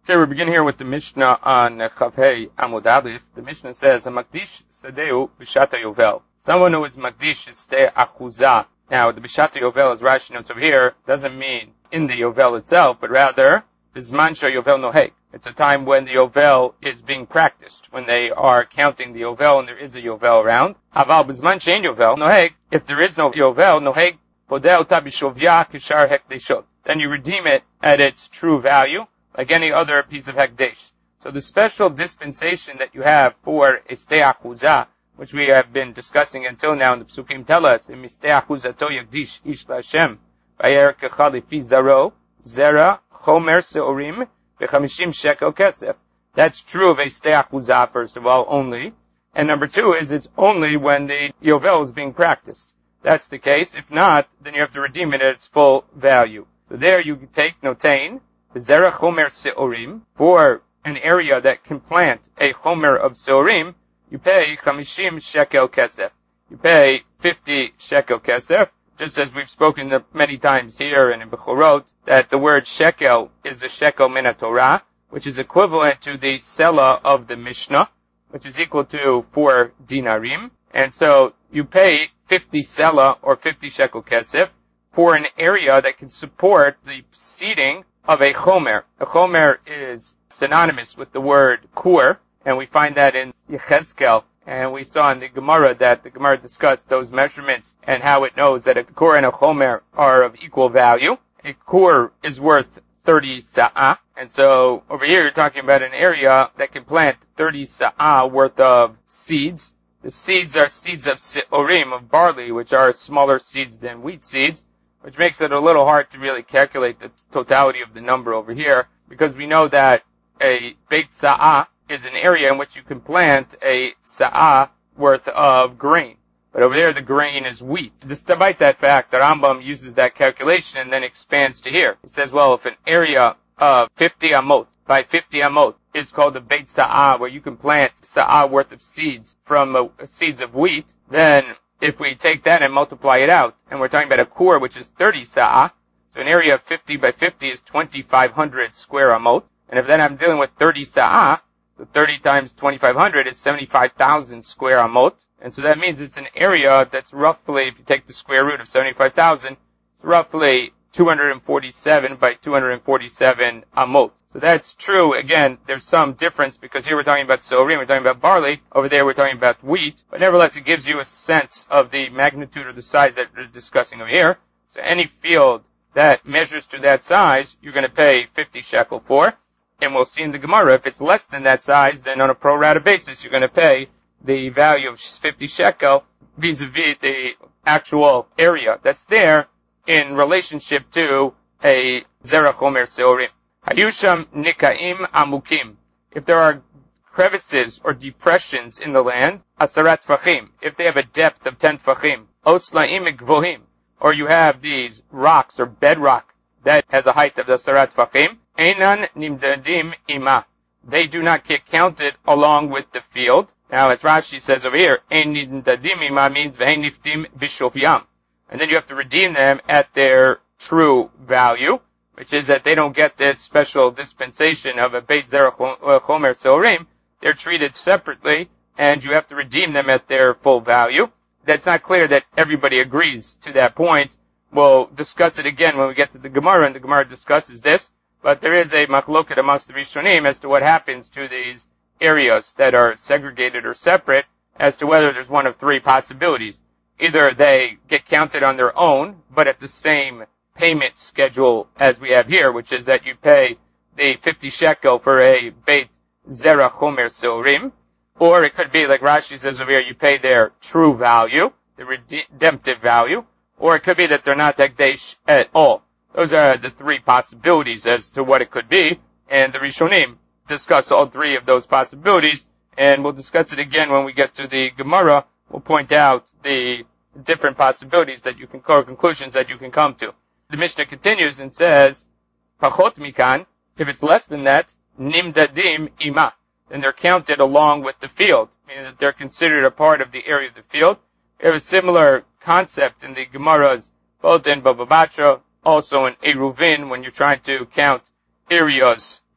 Okay, we begin here with the Mishnah on Chavhei Amud Aleph. The Mishnah says, "Makdish sadeu b'shata yovel." Someone who is makdish is stay achuzah. Now, the b'shata yovel, as Rashi notes over here, doesn't mean in the yovel itself, but rather bizman yovel nohek. It's a time when the yovel is being practiced, when they are counting the yovel and there is a yovel around. Aval bizman shein yovel nohek. If there is no yovel nohek, podeh ota b'shovya kishar hekdeshot. Then you redeem it at its true value, like any other piece of hekdesh. So the special dispensation that you have for a stei achuzah, which we have been discussing until now, and the Psukim tell us, in mistei achuzato yagdish ish la'Hashem, v'yer kecha lefi zaro, zera, chomer seorim, v'chamishim shekel kesef. That's true of a stei achuzah, first of all, only. And number two is it's only when the yovel is being practiced. That's the case. If not, then you have to redeem it at its full value. So there you take notain, Zera chomer seorim, for an area that can plant a chomer of seorim, you pay 50 shekel kesef. You pay 50 shekel kesef, just as we've spoken many times here and in Bechorot, that the word shekel is the shekel min Torah, which is equivalent to the sela of the Mishnah, which is equal to 4 dinarim. And so you pay 50 sela or 50 shekel kesef for an area that can support the seeding of a chomer. A chomer is synonymous with the word kur, and we find that in Yechezkel, and we saw in the Gemara that the Gemara discussed those measurements and how it knows that a kur and a chomer are of equal value. A kur is worth 30 sa'ah, and so over here you're talking about an area that can plant 30 sa'ah worth of seeds. The seeds are seeds of seorim, of barley, which are smaller seeds than wheat seeds, which makes it a little hard to really calculate the totality of the number over here, because we know that a beit sa'ah is an area in which you can plant a sa'ah worth of grain. But over there the grain is wheat. Despite that fact, the Rambam uses that calculation and then expands to here. He says, well, if an area of 50 amot by 50 amot is called a beit sa'ah, where you can plant sa'ah worth of seeds from seeds of wheat, then if we take that and multiply it out, and we're talking about a kur, which is 30 sa'ah, so an area of 50 by 50 is 2,500 square amot, and if then I'm dealing with 30 sa'ah, so 30 times 2,500 is 75,000 square amot, and so that means it's an area that's roughly, if you take the square root of 75,000, it's roughly 247 by 247 amot. So that's true. Again, there's some difference because here we're talking about seorim, we're talking about barley. Over there we're talking about wheat. But nevertheless, it gives you a sense of the magnitude or the size that we're discussing over here. So any field that measures to that size, you're going to pay 50 shekel for. And we'll see in the Gemara, if it's less than that size, then on a pro rata basis, you're going to pay the value of 50 shekel vis-a-vis the actual area that's there in relationship to a zera chomer seorim. Hayusham nikaim amukim. If there are crevices or depressions in the land, asarat fachim. If they have a depth of 10 fachim, oslaim gvohim. Or you have these rocks or bedrock that has a height of asarat fachim, einan nimdadim ima. They do not get counted along with the field. Now, as Rashi says over here, ein nimdadim ima means ve'ein niftim b'shovyam. And then you have to redeem them at their true value, which is that they don't get this special dispensation of a beit zera chomer seorim. They're treated separately, and you have to redeem them at their full value. That's not clear that everybody agrees to that point. We'll discuss it again when we get to the Gemara, and the Gemara discusses this. But there is a machloket amongst the Rishonim as to what happens to these areas that are segregated or separate, as to whether there's one of three possibilities. Either they get counted on their own, but at the same payment schedule as we have here, which is that you pay the 50 shekel for a beit zera chomer seorim, or it could be like Rashi says over here, you pay their true value, the redemptive value, or it could be that they're not hekdesh at all. Those are the three possibilities as to what it could be, and the Rishonim discuss all three of those possibilities, and we'll discuss it again when we get to the Gemara. We'll point out the different possibilities that you can, or conclusions that you can come to. The Mishnah continues and says, Pachot mikan, if it's less than that, nimdadim ima, then they're counted along with the field, meaning that they're considered a part of the area of the field. We have a similar concept in the Gemaras, both in Baba Batra, also in Eruvin, when you're trying to count areas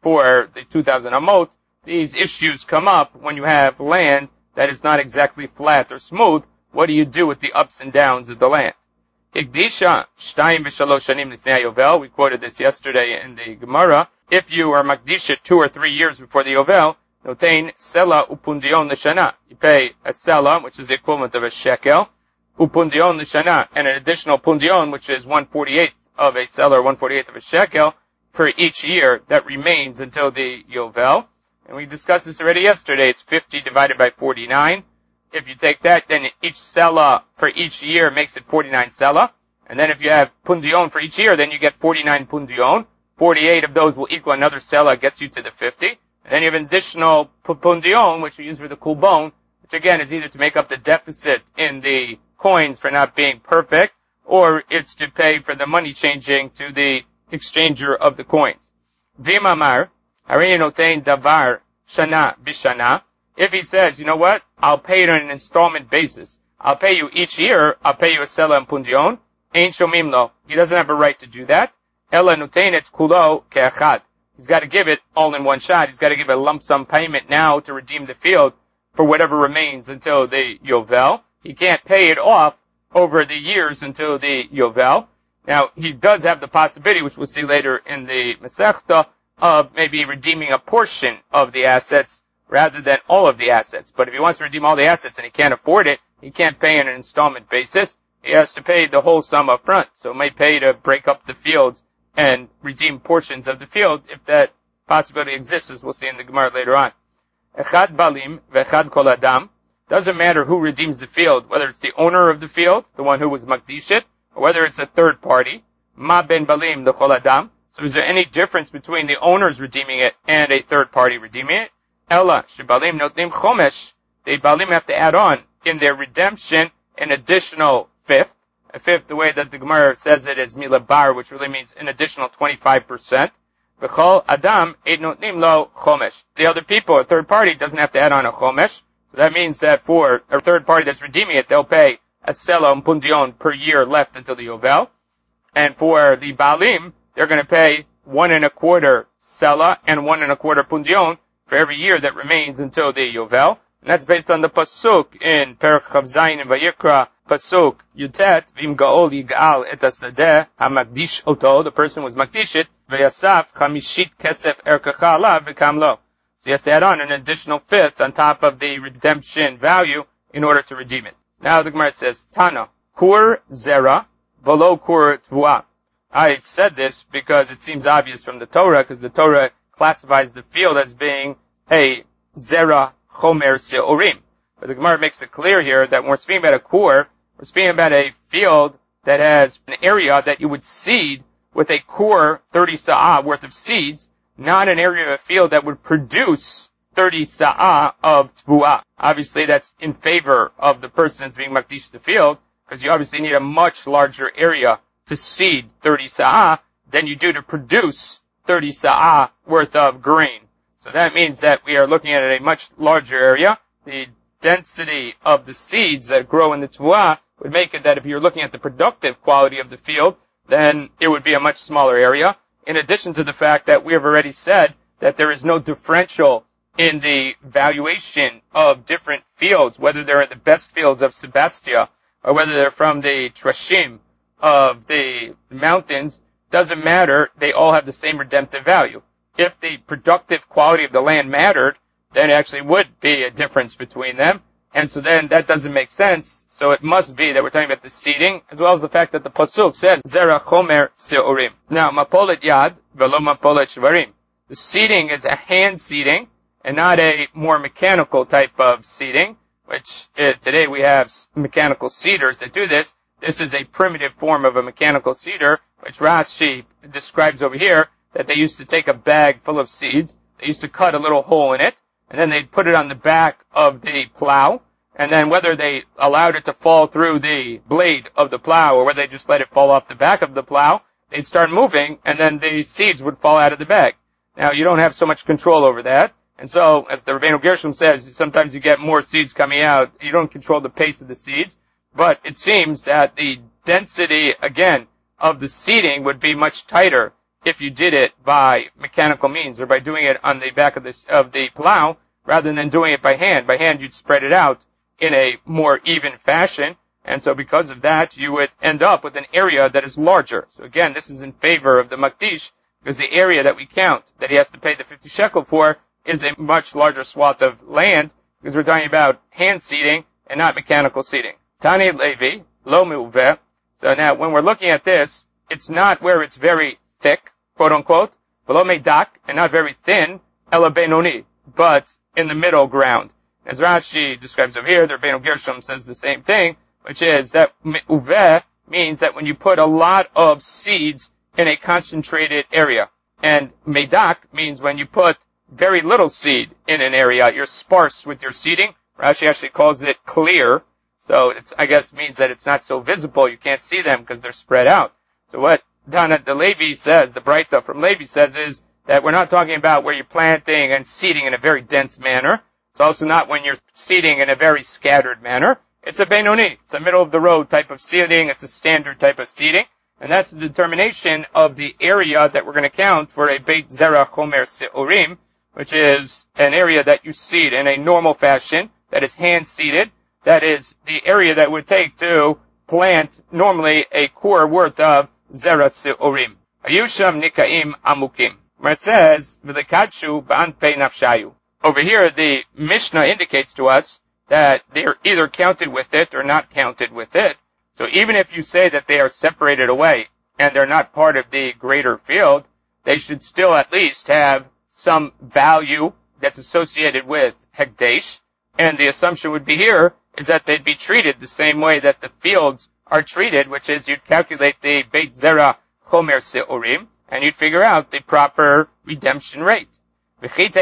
for the 2,000 amot, these issues come up when you have land that is not exactly flat or smooth. What do you do with the ups and downs of the land? Higdisha shtayim v'shalosh shanim lifnei Yovel. We quoted this yesterday in the Gemara. If you are makdisha 2 or 3 years before the Yovel, notain sela upundion l'shana. You pay a sela, which is the equivalent of a shekel, upundion l'shana, and an additional pundion, which is 1/48 of a sela, or 1/48 of a shekel, for each year that remains until the Yovel. And we discussed this already yesterday. It's 50 divided by 49. If you take that, then each sela for each year makes it 49 sela. And then if you have pundion for each year, then you get 49 pundion. 48 of those will equal another sela, gets you to the 50. And then you have an additional pundion, which we use for the kulbon, which again is either to make up the deficit in the coins for not being perfect, or it's to pay for the money changing to the exchanger of the coins. V'imamar, harein notein davar shana bishana. If he says, you know what, I'll pay it on an installment basis. I'll pay you each year, I'll pay you a sela and pundion. Ein shomim lo. He doesn't have a right to do that. Ela noteinet kulo ke'achad. He's got to give it all in one shot. He's got to give a lump sum payment now to redeem the field for whatever remains until the Yovel. He can't pay it off over the years until the Yovel. Now, he does have the possibility, which we'll see later in the Masechta, of maybe redeeming a portion of the assets rather than all of the assets. But if he wants to redeem all the assets and he can't afford it, he can't pay on an installment basis. He has to pay the whole sum up front. So it might pay to break up the fields and redeem portions of the field if that possibility exists, as we'll see in the Gemara later on. Echad balim v'echad kol adam. Doesn't matter who redeems the field, whether it's the owner of the field, the one who was makdishit, or whether it's a third party. Ma ben balim l'kol adam. So is there any difference between the owners redeeming it and a third party redeeming it? Ella shebalim notnim chomesh. The balim have to add on in their redemption an additional fifth. A fifth, the way that the Gemara says it, is milabar, which really means an additional 25%. V'chol adam eid notnim lo chomesh. The other people, a third party, doesn't have to add on a chomesh. So that means that for a third party that's redeeming it, they'll pay a sela and pundion per year left until the Yovel. And for the balim, they're going to pay 1 1/4 sela and 1 1/4 pundion for every year that remains until the Yovel. And that's based on the pasuk in Perek Chav Zayin in Vayikra, pasuk Yutet, Vim Gaol Yigal et Asadeh HaMakdish Oto, the person was makdishit, V'yasaf Chamishit Kesef Erkacha Alav V'kam Lo. So he has to add on an additional fifth on top of the redemption value in order to redeem it. Now the Gemara says, Tana, Kur Zera, V'lo Kur Tvua. I said this because it seems obvious from the Torah, because the Torah classifies the field as being a Zera Chomer Se'orim. But the Gemara makes it clear here that when we're speaking about a kur, we're speaking about a field that has an area that you would seed with a kur 30 sa'ah worth of seeds, not an area of a field that would produce 30 sa'ah of tvuah. Obviously that's in favor of the person that's being makdish the field, because you obviously need a much larger area to seed 30 sa'ah than you do to produce 30 sa'ah worth of grain. So that means that we are looking at a much larger area. The density of the seeds that grow in the tvuah would make it that if you're looking at the productive quality of the field, then it would be a much smaller area. In addition to the fact that we have already said that there is no differential in the valuation of different fields, whether they're the best fields of Sebastia or whether they're from the Trashim of the mountains, doesn't matter. They all have the same redemptive value. If the productive quality of the land mattered, then it actually would be a difference between them. And so then that doesn't make sense. So it must be that we're talking about the seeding, as well as the fact that the pasuk says, Zera Chomer Se'orim. Now, Mapolet Yad, Velo Mapolet Shvarim. The seeding is a hand seeding, and not a more mechanical type of seeding, which today we have mechanical seeders that do this. This is a primitive form of a mechanical seeder, which Rashi describes over here, that they used to take a bag full of seeds, they used to cut a little hole in it, and then they'd put it on the back of the plow, and then whether they allowed it to fall through the blade of the plow or whether they just let it fall off the back of the plow, they'd start moving, and then the seeds would fall out of the bag. Now, you don't have so much control over that, and so, as the Rabbeinu Gershom says, sometimes you get more seeds coming out. You don't control the pace of the seeds, but it seems that the density, again, of the seeding would be much tighter if you did it by mechanical means or by doing it on the back of the plow rather than doing it by hand. By hand, you'd spread it out in a more even fashion. And so because of that, you would end up with an area that is larger. So again, this is in favor of the Makdish, because the area that we count that he has to pay the 50 shekel for is a much larger swath of land, because we're talking about hand seeding and not mechanical seeding. Tani Levi, lo me'uveh. So now, when we're looking at this, it's not where it's very thick, quote unquote, below me'dak, and not very thin, ela benoni, but in the middle ground. As Rashi describes over here, the Rabbeinu Gershom says the same thing, which is that me'uveh means that when you put a lot of seeds in a concentrated area. And medak means when you put very little seed in an area, you're sparse with your seeding. Rashi actually calls it clear. So I guess means that it's not so visible. You can't see them because they're spread out. So what the Levi says, the Breita from Levi says is that we're not talking about where you're planting and seeding in a very dense manner. It's also not when you're seeding in a very scattered manner. It's a Benoni. It's a middle of the road type of seeding. It's a standard type of seeding. And that's the determination of the area that we're going to count for a Beit Zera Chomer Seorim, which is an area that you seed in a normal fashion, that is hand seeded. That is the area that would take to plant normally a core worth of Zera Seorim. Ayusham Nikaim Amukim. Where it says, V'lekadshu ba'an pei nafshayu. Over here, the Mishnah indicates to us that they are either counted with it or not counted with it. So even if you say that they are separated away and they're not part of the greater field, they should still at least have some value that's associated with Hekdesh. And the assumption would be here is that they'd be treated the same way that the fields are treated, which is you'd calculate the Beit Zera Chomer Seorim, and you'd figure out the proper redemption rate. So what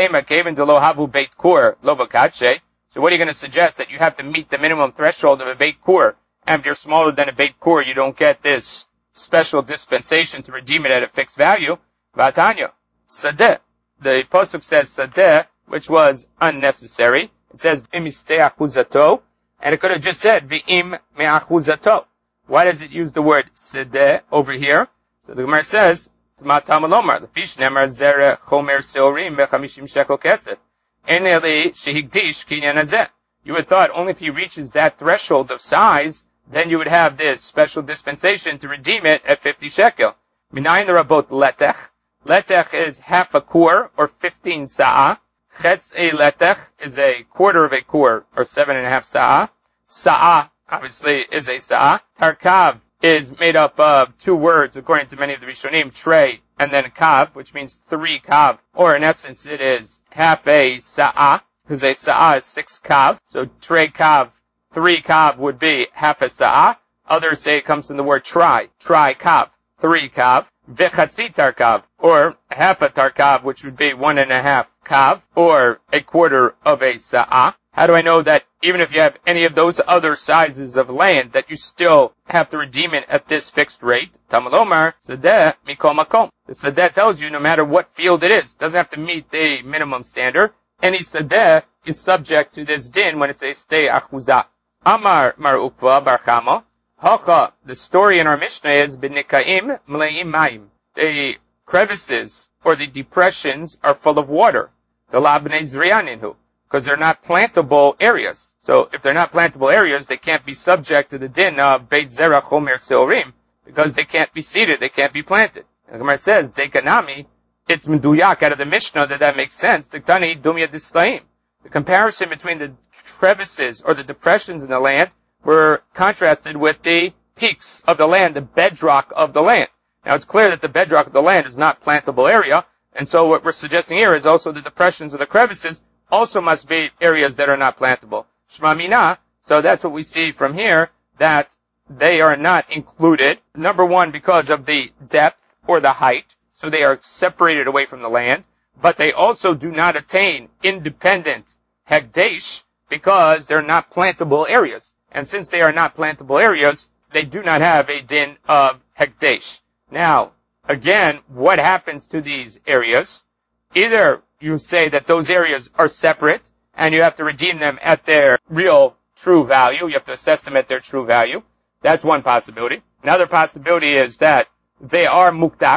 are you going to suggest? That you have to meet the minimum threshold of a Beit Kur, and if you're smaller than a Beit Kur, you don't get this special dispensation to redeem it at a fixed value. Vatanya, Sadeh. The Pasuk says Sadeh, which was unnecessary. It says Imiste Achuzato, and it could have just said V'im Me'achuzato. Why does it use the word Sadeh over here? So the Gemara says, T'matam Alomar, the fish nemar Zera Chomer Seorim V'chamishim Shekel Kesef. Eneli Shehigdish Kinyan Hazeh. You would thought only if he reaches that threshold of size, then you would have this special dispensation to redeem it at 50 shekel. Minayin rabot letech. Letech is half a kur, or 15 sa'ah. Chetz a letech is a quarter of a kur, or 7.5 sa'ah. Sa'ah, obviously, is a sa'ah. Tarkav is made up of two words, according to many of the Rishonim, trey, and then kav, which means 3 kav. Or in essence, it is half a sa'ah, because a sa'ah is 6 kav. So trey kav, 3 kav would be half a sa'ah. Others say it comes from the word tri kav, 3 kav. V'chatzi tarkav, or half a tarkav, which would be 1.5 kav, or a quarter of a sa'ah. How do I know that even if you have any of those other sizes of land, that you still have to redeem it at this fixed rate? Tamalomar, Sadeh, Mikol Makom. The Sadeh tells you no matter what field it is, doesn't have to meet the minimum standard. Any Sadeh is subject to this din when it's a stay achuzah. Amar Mar Ukva Bar Chama. Hacha, the story in our Mishnah is B'nikaim Mleim Mayim. The crevices or the depressions are full of water. The Labnei Zriyaninhu. Because they're not plantable areas. So if they're not plantable areas, they can't be subject to the din of Beit Zera Chomer Seorim, because they can't be seeded, they can't be planted. And the Gemara says, Dekanami, it's Meduyak out of the Mishnah that makes sense. Diktani Dumya Dislaim. The comparison between the crevices or the depressions in the land were contrasted with the peaks of the land, the bedrock of the land. Now it's clear that the bedrock of the land is not plantable area, and so what we're suggesting here is also the depressions or the crevices also must be areas that are not plantable. Shma Mina, so that's what we see from here, that they are not included. Number one, because of the depth or the height, so they are separated away from the land, but they also do not attain independent hekdesh because they're not plantable areas. And since they are not plantable areas, they do not have a din of hekdesh. Now, again, what happens to these areas? Either you say that those areas are separate and you have to redeem them at their real true value. You have to assess them at their true value. That's one possibility. Another possibility is that they are mukdash,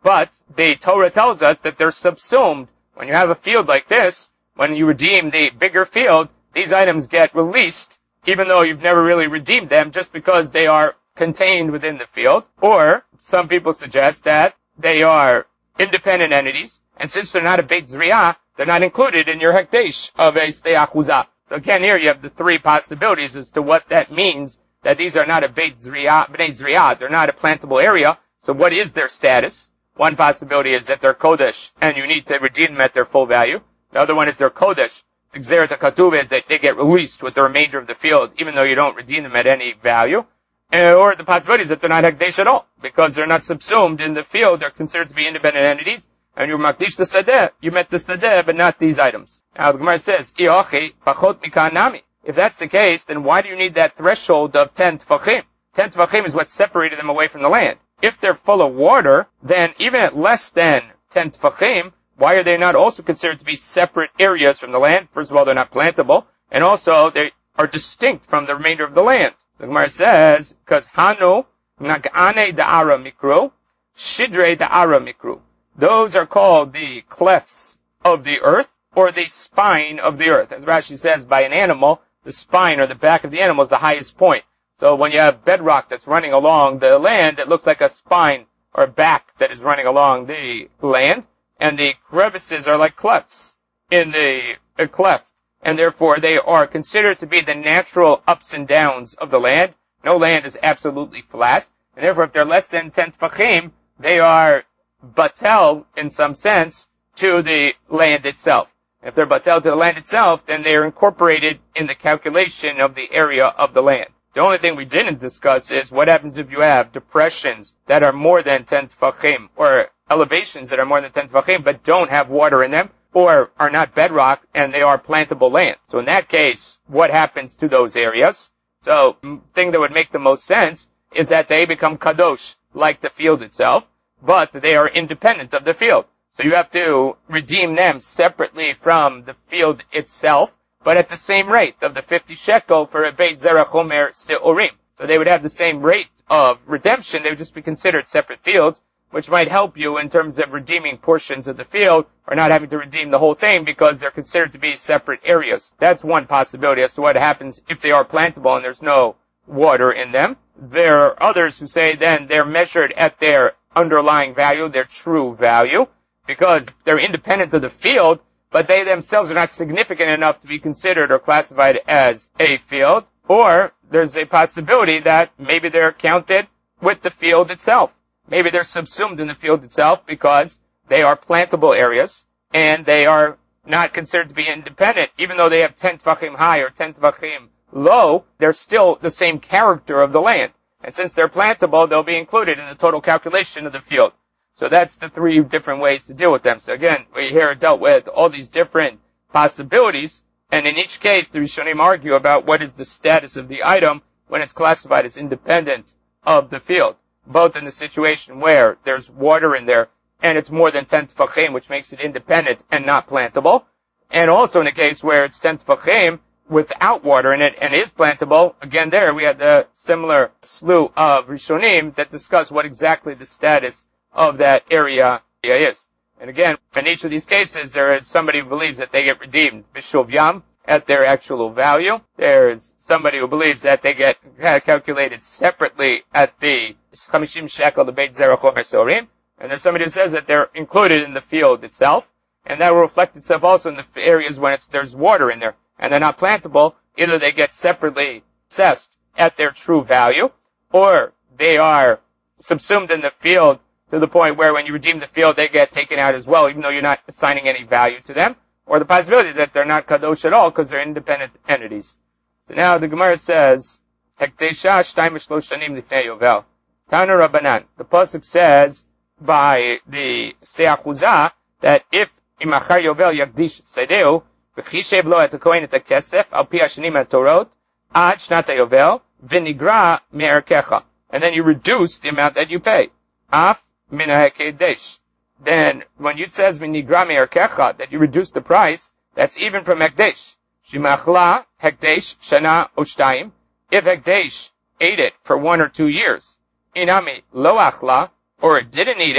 But the Torah tells us that they're subsumed. When you have a field like this, when you redeem the bigger field, these items get released, even though you've never really redeemed them, just because they are contained within the field. Or some people suggest that they are independent entities, and since they're not a Beit Zriah, they're not included in your Hekdesh of a Stei Achuzah. So again, here you have the three possibilities as to what that means, that these are not a Beit Zriah, Bnei Zriah, they're not a plantable area. So what is their status? One possibility is that they're Kodesh, and you need to redeem them at their full value. The other one is they're Kodesh. The Gzeret HaKatuv is that they get released with the remainder of the field, even though you don't redeem them at any value. Or the possibility is that they're not Hekdesh at all, because they're not subsumed in the field. They're considered to be independent entities. And you're Makdish the Sadeh, you met the Sadeh, but not these items. Now the Gemara says, if that's the case, then why do you need that threshold of 10 Tfachim? 10 Tfachim is what separated them away from the land. If they're full of water, then even at less than 10 Tfachim, why are they not also considered to be separate areas from the land? First of all, they're not plantable, and also they are distinct from the remainder of the land. The Gemara says, because Hanu, Nag'ane Da'ara Mikru, Shidre Da'ara Mikru. Those are called the clefts of the earth, or the spine of the earth. As Rashi says, by an animal, the spine or the back of the animal is the highest point. So when you have bedrock that's running along the land, it looks like a spine or a back that is running along the land, and the crevices are like clefts in the cleft, and therefore they are considered to be the natural ups and downs of the land. No land is absolutely flat, and therefore if they're less than 10 tfachim, they are batel, in some sense, to the land itself. If they're batel to the land itself, then they are incorporated in the calculation of the area of the land. The only thing we didn't discuss is what happens if you have depressions that are more than 10 tfachim, or elevations that are more than 10 tfachim, but don't have water in them, or are not bedrock, and they are plantable land. So in that case, what happens to those areas? So, the thing that would make the most sense is that they become kadosh, like the field itself, but they are independent of the field. So you have to redeem them separately from the field itself, but at the same rate of the 50 shekel for a Beit Zerach Omer Se'orim. So they would have the same rate of redemption. They would just be considered separate fields, which might help you in terms of redeeming portions of the field, or not having to redeem the whole thing because they're considered to be separate areas. That's one possibility as to what happens if they are plantable and there's no water in them. There are others who say then they're measured at their underlying value, their true value, because they're independent of the field, but they themselves are not significant enough to be considered or classified as a field. Or there's a possibility that maybe they're counted with the field itself. Maybe they're subsumed in the field itself because they are plantable areas and they are not considered to be independent. Even though they have 10 tvachim high or 10 tvachim low, they're still the same character of the land. And since they're plantable, they'll be included in the total calculation of the field. So that's the three different ways to deal with them. So again, we here dealt with all these different possibilities, and in each case, the Rishonim argue about what is the status of the item when it's classified as independent of the field. Both in the situation where there's water in there, and it's more than 10 tfachim, which makes it independent and not plantable, and also in the case where it's 10 tfachim without water in it and is plantable. Again, there we had the similar slew of Rishonim that discuss what exactly the status of that area is. And again, in each of these cases, there is somebody who believes that they get redeemed b'shuv yam at their actual value. There's somebody who believes that they get calculated separately at the 50 shekel, the Beit Zerach Omer Se'orim. And there's somebody who says that they're included in the field itself. And that will reflect itself also in the areas when there's water in there and they're not plantable. Either they get separately assessed at their true value, or they are subsumed in the field to the point where when you redeem the field, they get taken out as well, even though you're not assigning any value to them, or the possibility that they're not kadosh at all because they're independent entities. So now the Gemara says, Hektesha shtayim v'shlosh shanim lifnei Yovel. Tana Rabbanan. The pasuk says by the Stei Achuzah that if imachar Yovel yakdish tzedeu v'chishev lo et hakohen et hakesef al pi hashanim hatorot ad shnat Yovel v'nigra me'erkecha. And then you reduce the amount that you pay. Af min ha'kedesh. Then, when it says v'nigra me'erkecha, that you reduce the price, that's even from hekdesh. Shimachla hekdesh shana oshtayim. If hekdesh ate it for 1 or 2 years, inami lo achla, or it didn't eat it,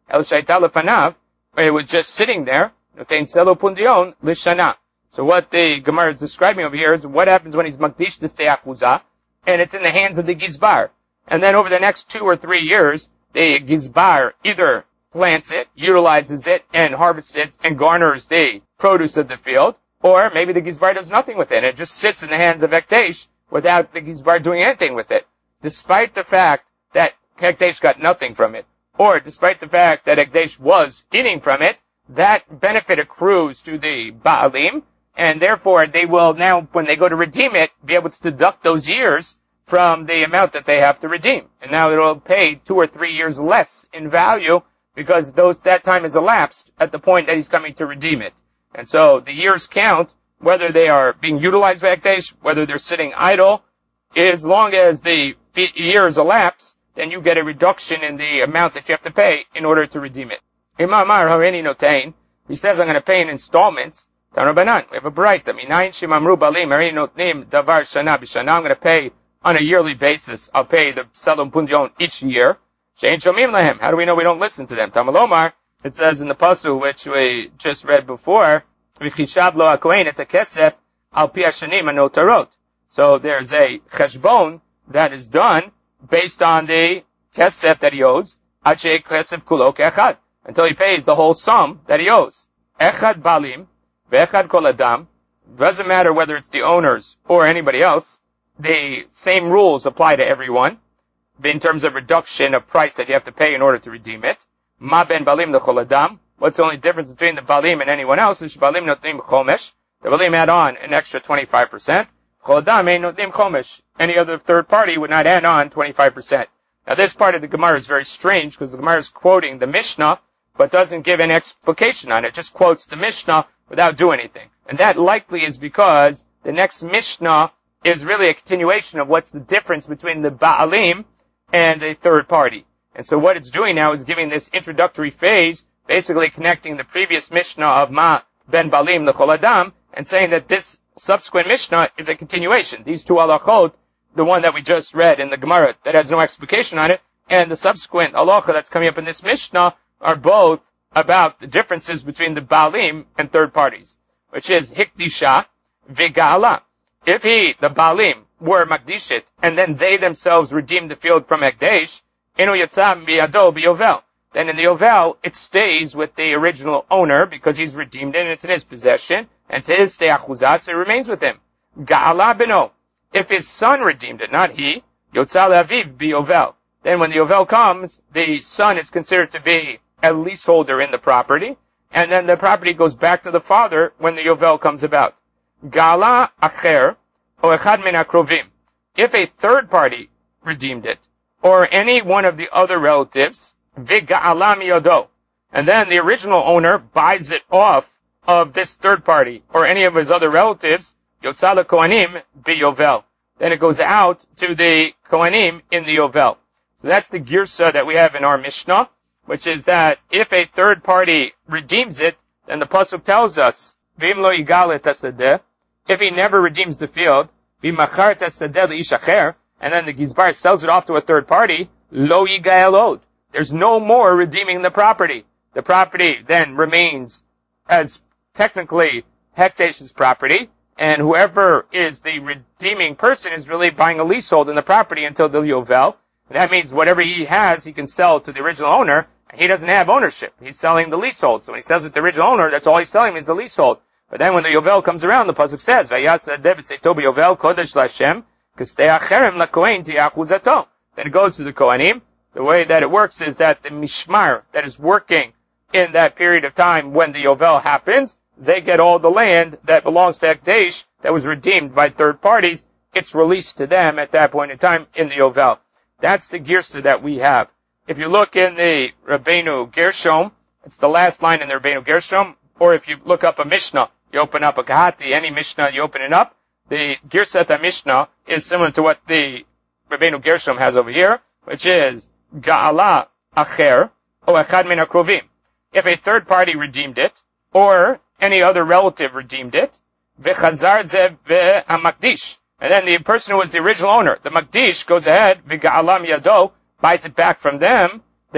El Shaita Lefanav, it was just sitting there, Notein Selo Pundion, Lishana. So what the Gemara is describing over here is what happens when he's Makdish the Stei Achuzah, and it's in the hands of the Gizbar. And then over the next 2 or 3 years, the Gizbar either plants it, utilizes it, and harvests it, and garners the produce of the field, or maybe the Gizbar does nothing with it. It just sits in the hands of Hekdesh without the Gizbar doing anything with it. Despite the fact that Hekdesh got nothing from it, or despite the fact that Hekdesh was eating from it, that benefit accrues to the Baalim, and therefore they will now, when they go to redeem it, be able to deduct those years from the amount that they have to redeem. And now it will pay 2 or 3 years less in value because that time has elapsed at the point that he's coming to redeem it. And so the years count, whether they are being utilized by Hekdesh, whether they're sitting idle. As long as the years elapse, then you get a reduction in the amount that you have to pay in order to redeem it. Imam Amar Harini Notain, he says I'm going to pay in installments. Tanobanan, we have a bright. Minayin Shimamru Balim Harini Notnim Davar Shana B'Shana. I'm going to pay on a yearly basis. I'll pay the Salom Pundion each year. Shein Shomim Lahem. How do we know we don't listen to them? Tamalomar, it says in the pasuk which we just read before, V'chishab lo hakohen et hakesef al pi hashanim hanotarot. So there's a cheshbon that is done based on the kesef that he owes, ad she'eh kesef kulo ke'echad, until he pays the whole sum that he owes. Echad balim, ve'echad kol adam. Doesn't matter whether it's the owners or anybody else. The same rules apply to everyone in terms of reduction of price that you have to pay in order to redeem it. Ma ben balim l'chol adam. What's the only difference between the balim and anyone else? Is balim notnim chomesh. The balim add on an extra 25%. Chol adam ain't notnim chomesh. Any other third party would not add on 25%. Now this part of the Gemara is very strange because the Gemara is quoting the Mishnah, but doesn't give an explication on it. Just quotes the Mishnah without doing anything. And that likely is because the next Mishnah is really a continuation of what's the difference between the Baalim and a third party. And so what it's doing now is giving this introductory phase, basically connecting the previous Mishnah of Ma ben Balim l'chol adam, and saying that this subsequent Mishnah is a continuation. These two halachot, the one that we just read in the Gemara that has no explication on it, and the subsequent halacha that's coming up in this Mishnah are both about the differences between the Baalim and third parties, which is Hikdisha V'Ga'ala. If the Baalim, were Makdishit, and then they themselves redeemed the field from Hekdesh, Inu Yatzam Biyado Biyovel. Then in the Yovel, it stays with the original owner because he's redeemed it and it's in his possession, and to his Stei Achuzah, so it remains with him. Ga'ala Beno. If his son redeemed it, not he, Yotzal Aviv Biyovel. Then when the Yovel comes, the son is considered to be a leaseholder in the property, and then the property goes back to the father when the Yovel comes about. Ga'ala Acher, or Echad Min HaKrovim. If a third party redeemed it, or any one of the other relatives, V'Ga'ala Miyodo, and then the original owner buys it off of this third party, or any of his other relatives, Yotzal Kohanim Biyovel. Then it goes out to the Kohanim in the Yovel. So that's the girsa that we have in our Mishnah, which is that if a third party redeems it, then the pasuk tells us, V'im lo yigal et hasadeh, if he never redeems the field, v'machar et hasadeh leish acher, and then the gizbar sells it off to a third party, lo yigael od. There's no more redeeming the property. The property then remains as technically Hekdesh's property, and whoever is the redeeming person is really buying a leasehold in the property until the Yovel. And that means whatever he has, he can sell to the original owner, and he doesn't have ownership. He's selling the leasehold. So when he sells it to the original owner, that's all he's selling is the leasehold. But then when the Yovel comes around, the pasuk says, "Vayaseh v'seito b'Yovel kodesh l'Hashem, k'stei acherem l'kohen ti'achuzato." Then it goes to the Kohanim. The way that it works is that the mishmar that is working in that period of time when the Yovel happens, they get all the land that belongs to Hekdesh that was redeemed by third parties. It's released to them at that point in time in the Yovel. That's the girsa that we have. If you look in the Rabbeinu Gershom, it's the last line in the Rabbeinu Gershom, or if you look up a Mishnah, you open up a Kahati, any Mishnah, you open it up, the Girsat Mishnah is similar to what the Rabbeinu Gershom has over here, which is Ga'ala Acher, or Echad Min HaKrovim. If a third party redeemed it, or any other relative redeemed it, V'chazar Zev Ve'amakdish, and then the person who was the original owner, the Makdish, goes ahead, V'ga'ala Miyado, buys it back from them, then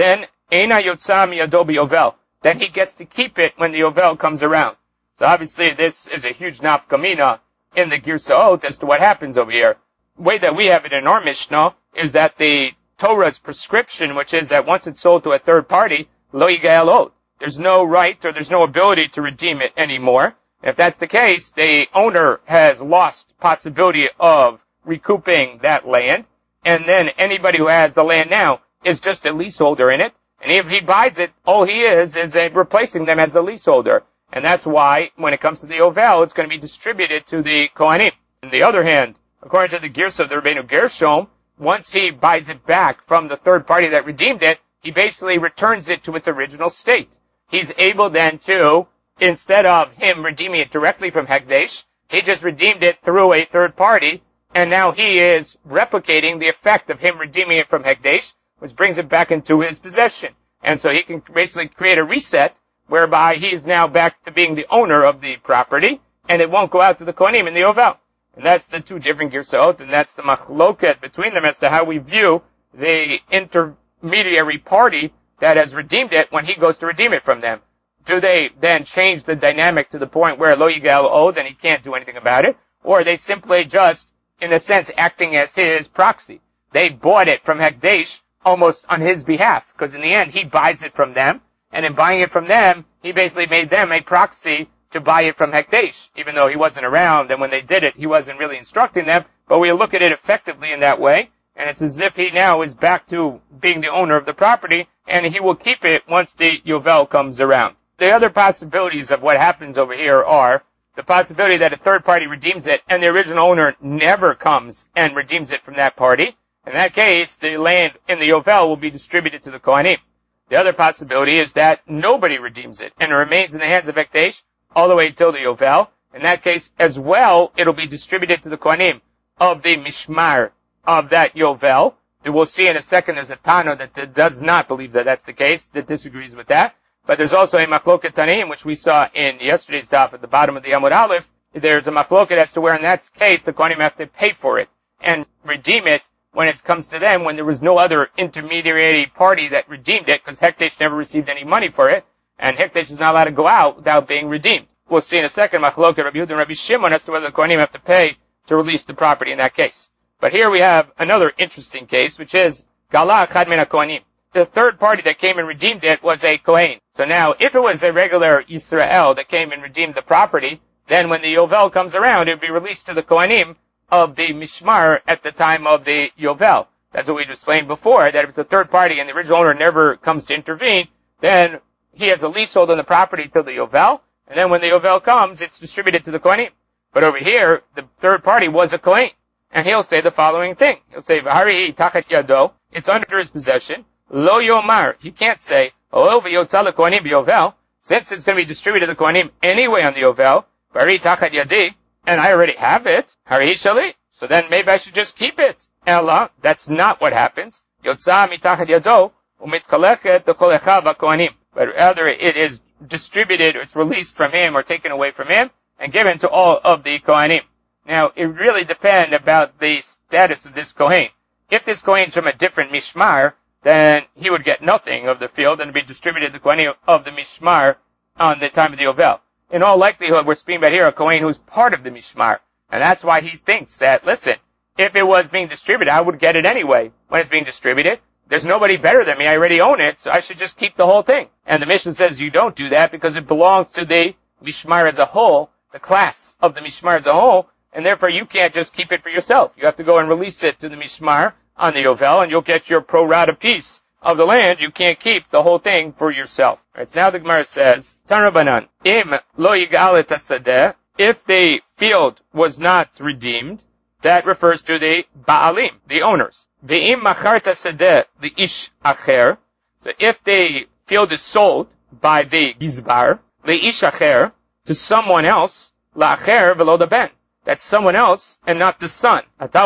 Eina yotza miyado b'yovel. Then he gets to keep it when the yovel comes around. So obviously this is a huge nafkamina in the Girsaot as to what happens over here. The way that we have it in our Mishnah is that the Torah's prescription, which is that once it's sold to a third party, lo yigael od. There's no right or there's no ability to redeem it anymore. If that's the case, the owner has lost possibility of recouping that land, and then anybody who has the land now is just a leaseholder in it, and if he buys it, all he is replacing them as the leaseholder. And that's why, when it comes to the Yovel, it's going to be distributed to the Kohanim. On the other hand, according to the Girsa of the Rabbeinu Gershom, once he buys it back from the third party that redeemed it, he basically returns it to its original state. He's able then to, instead of him redeeming it directly from Hekdesh, he just redeemed it through a third party, and now he is replicating the effect of him redeeming it from Hekdesh, which brings it back into his possession. And so he can basically create a reset, whereby he is now back to being the owner of the property, and it won't go out to the Kohanim in the Yovel. And that's the two different Girsaot, and that's the machloket between them as to how we view the intermediary party that has redeemed it when he goes to redeem it from them. Do they then change the dynamic to the point where lo yigael od and he can't do anything about it? Or are they simply just, in a sense, acting as his proxy? They bought it from Hekdesh almost on his behalf, because in the end he buys it from them, and in buying it from them, he basically made them a proxy to buy it from Hekdesh, even though he wasn't around, and when they did it, he wasn't really instructing them, but we look at it effectively in that way, and it's as if he now is back to being the owner of the property, and he will keep it once the Yovel comes around. The other possibilities of what happens over here are the possibility that a third party redeems it, and the original owner never comes and redeems it from that party. In that case, the land in the Yovel will be distributed to the Kohanim. The other possibility is that nobody redeems it, and it remains in the hands of Hekdesh all the way until the Yovel. In that case, as well, it'll be distributed to the Kohanim of the Mishmar of that Yovel. We'll see in a second there's a Tano that does not believe that that's the case, that disagrees with that. But there's also a Machloket Tanaim, which we saw in yesterday's daf at the bottom of the Amud Aleph. There's a Machloket as to where in that case the Kohanim have to pay for it and redeem it when it comes to them, when there was no other intermediary party that redeemed it, because Hekdesh never received any money for it, and Hekdesh is not allowed to go out without being redeemed. We'll see in a second Machloket Rabbi Yehuda and Rabbi Shimon as to whether the Kohanim have to pay to release the property in that case. But here we have another interesting case, which is Gala Achad Min HaKohanim. The third party that came and redeemed it was a Kohen. So now, if it was a regular Yisrael that came and redeemed the property, then when the Yovel comes around, it would be released to the Kohanim of the Mishmar at the time of the Yovel. That's what we explained before, that if it's a third party and the original owner never comes to intervene, then he has a leasehold on the property till the Yovel, and then when the Yovel comes, it's distributed to the Kohanim. But over here, the third party was a Kohen. And he'll say the following thing. He'll say, V'harihi tachat yado, it's under his possession. Lo yomar, he can't say, oh, v'yotza lekohanim b'yovel, since it's going to be distributed to the Kohanim anyway on the Yovel, V'harihi tachat yadi, and I already have it, harihi shali, so then maybe I should just keep it. Ella, that's not what happens. Yotza mitachat yado, umitkalechet l'kol echav ha'kohanim. But rather it is distributed, it's released from him or taken away from him, and given to all of the Kohanim. Now, it really depends about the status of this Kohen. If this Kohen is from a different Mishmar, then he would get nothing of the field and be distributed to the Kohen of the Mishmar on the time of the Yovel. In all likelihood, we're speaking about here a Kohen who's part of the Mishmar. And that's why he thinks that, listen, if it was being distributed, I would get it anyway. When it's being distributed, there's nobody better than me. I already own it, so I should just keep the whole thing. And the Mishnah says you don't do that because it belongs to the Mishmar as a whole, the class of the Mishmar as a whole, and therefore you can't just keep it for yourself. You have to go and release it to the Mishmar on the Yovel, and you'll get your pro rata piece of the land. You can't keep the whole thing for yourself. Right, so now the Gemara says, Tanrabanan, im lo yigal et hasadeh, if the field was not redeemed, that refers to the Baalim, the owners. Ve'im machart hasadeh, the ish acher, so if the field is sold by the Gizbar, the ish acher, to someone else, la'acher v'lo ben. That's someone else and not the son. How do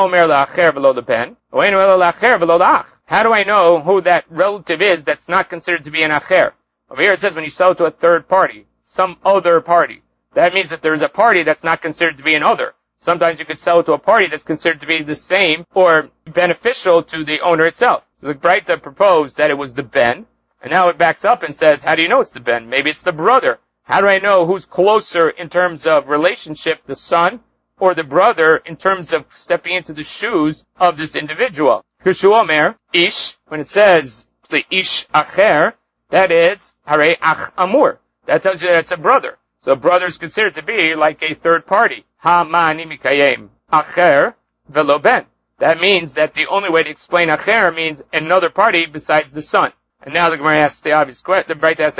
I know who that relative is that's not considered to be an acher? Over here it says when you sell to a third party, some other party. That means that there's a party that's not considered to be an other. Sometimes you could sell to a party that's considered to be the same or beneficial to the owner itself. So the Braita proposed that it was the ben, And now it backs up and says, how do you know it's the ben? Maybe it's the brother. How do I know who's closer in terms of relationship, the son or the brother, in terms of stepping into the shoes of this individual? Kushu Omer, ish, when it says the ish acher, that is, hare ach amur. That tells you that it's a brother. So a brother is considered to be like a third party. Ha ma'ani mikayem acher velo ben. That means that the only way to explain acher means another party besides the son. And now the Gemara asks the obvious question,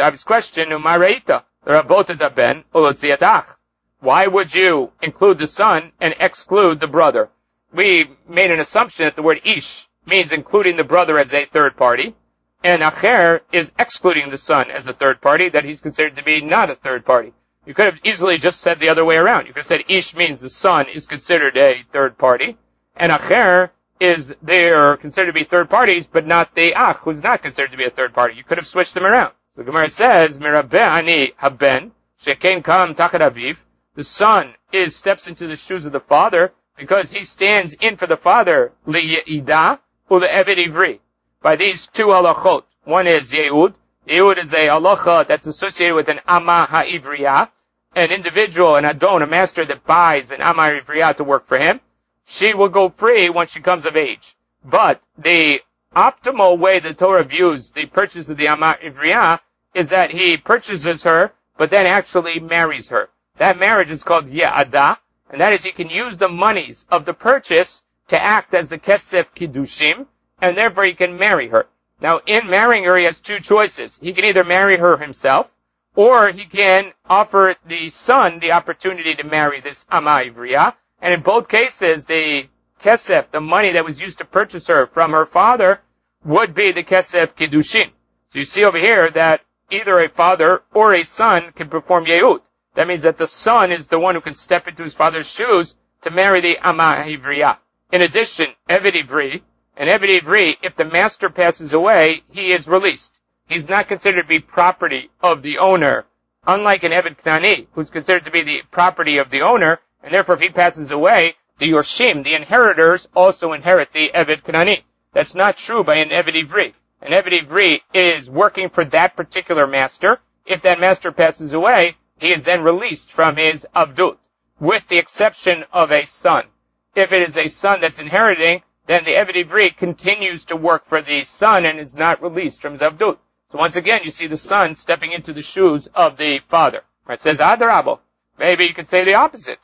Uma reita, rabotata ben ulotziat ach. Why would you include the son and exclude the brother? We made an assumption that the word ish means including the brother as a third party, and acher is excluding the son as a third party, that he's considered to be not a third party. You could have easily just said the other way around. You could have said ish means the son is considered a third party, and acher is they are considered to be third parties, but not the ach, who's not considered to be a third party. You could have switched them around. So the Gemara says, Mirabeh ani haben, sheken kam tachat aviv. The son steps into the shoes of the father because he stands in for the father, li'ida, u'le'eved ivri. By these two halachot. One is ye'ud. Ye'ud is a halacha that's associated with an ama ha'ivriya, an individual, an adon, a master that buys an ama ha'ivriya to work for him. She will go free once she comes of age. But the optimal way the Torah views the purchase of the ama ha'ivriya is that he purchases her, but then actually marries her. That marriage is called ye'ada, and that is he can use the monies of the purchase to act as the kesef kiddushim, and therefore he can marry her. Now, in marrying her, he has two choices. He can either marry her himself, or he can offer the son the opportunity to marry this ama ha'ivriya. And in both cases, the kesef, the money that was used to purchase her from her father, would be the kesef kiddushin. So you see over here that either a father or a son can perform ye'ud. That means that the son is the one who can step into his father's shoes to marry the ama ha'ivriya. In addition, eved ivri, an eved ivri, if the master passes away, he is released. He's not considered to be property of the owner, unlike an eved knani, who's considered to be the property of the owner, and therefore if he passes away, the yorshim, the inheritors, also inherit the eved knani. That's not true by an eved ivri. An eved ivri is working for that particular master. If that master passes away, he is then released from his avdut, with the exception of a son. If it is a son that's inheriting, then the eved ivri continues to work for the son and is not released from his avdut. So once again, you see the son stepping into the shoes of the father. It says, Adarabo. Maybe you could say the opposite.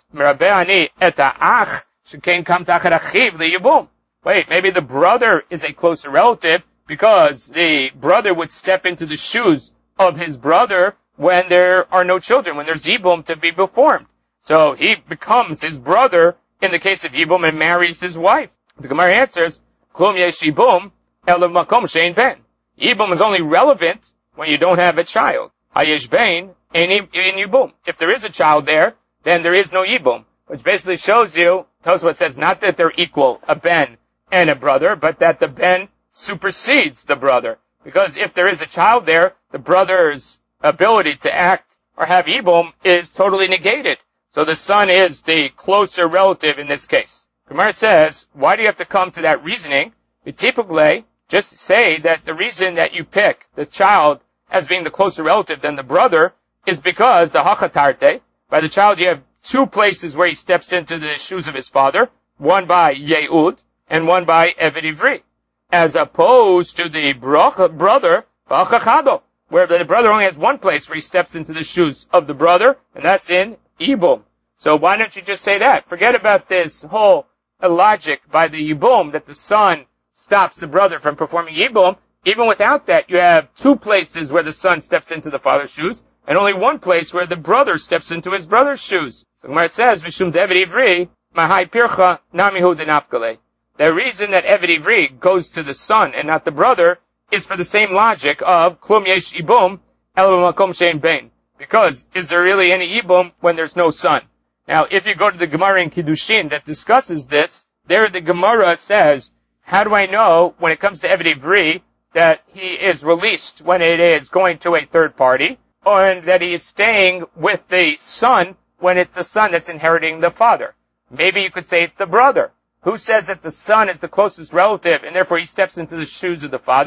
Wait, maybe the brother is a closer relative because the brother would step into the shoes of his brother when there are no children, when there's yibum to be performed. So he becomes his brother in the case of yibum and marries his wife. The Gemara answers, Klum yesh yibum elav makom she'ein ben. Yibum is only relevant when you don't have a child. Hayesh ben ein yibum. If there is a child there, then there is no yibum, which basically shows you, tells what it says, not that they're equal, a ben and a brother, but that the ben supersedes the brother. Because if there is a child there, the brother's ability to act or have yibum is totally negated. So the son is the closer relative in this case. Gemara says, why do you have to come to that reasoning? Typically, just say that the reason that you pick the child as being the closer relative than the brother is because the hachatarte, by the child you have two places where he steps into the shoes of his father, one by ye'ud and one by eved ivri, as opposed to the brother, v'achachado, where the brother only has one place where he steps into the shoes of the brother, and that's in yibum. So why don't you just say that? Forget about this whole logic by the yibum that the son stops the brother from performing yibum. Even without that, you have two places where the son steps into the father's shoes, and only one place where the brother steps into his brother's shoes. So Gemara says, Vishum deved ivri, mahai pircha namihu denafkale. The reason that eved ivri goes to the son and not the brother is for the same logic of klum yesh yibum elav makom she'ein ben. Because is there really any yibum when there's no son? Now, if you go to the Gemara in Kiddushin that discusses this, there the Gemara says, how do I know when it comes to eved ivri that he is released when it is going to a third party, or that he is staying with the son when it's the son that's inheriting the father? Maybe you could say it's the brother. Who says that the son is the closest relative and therefore he steps into the shoes of the father?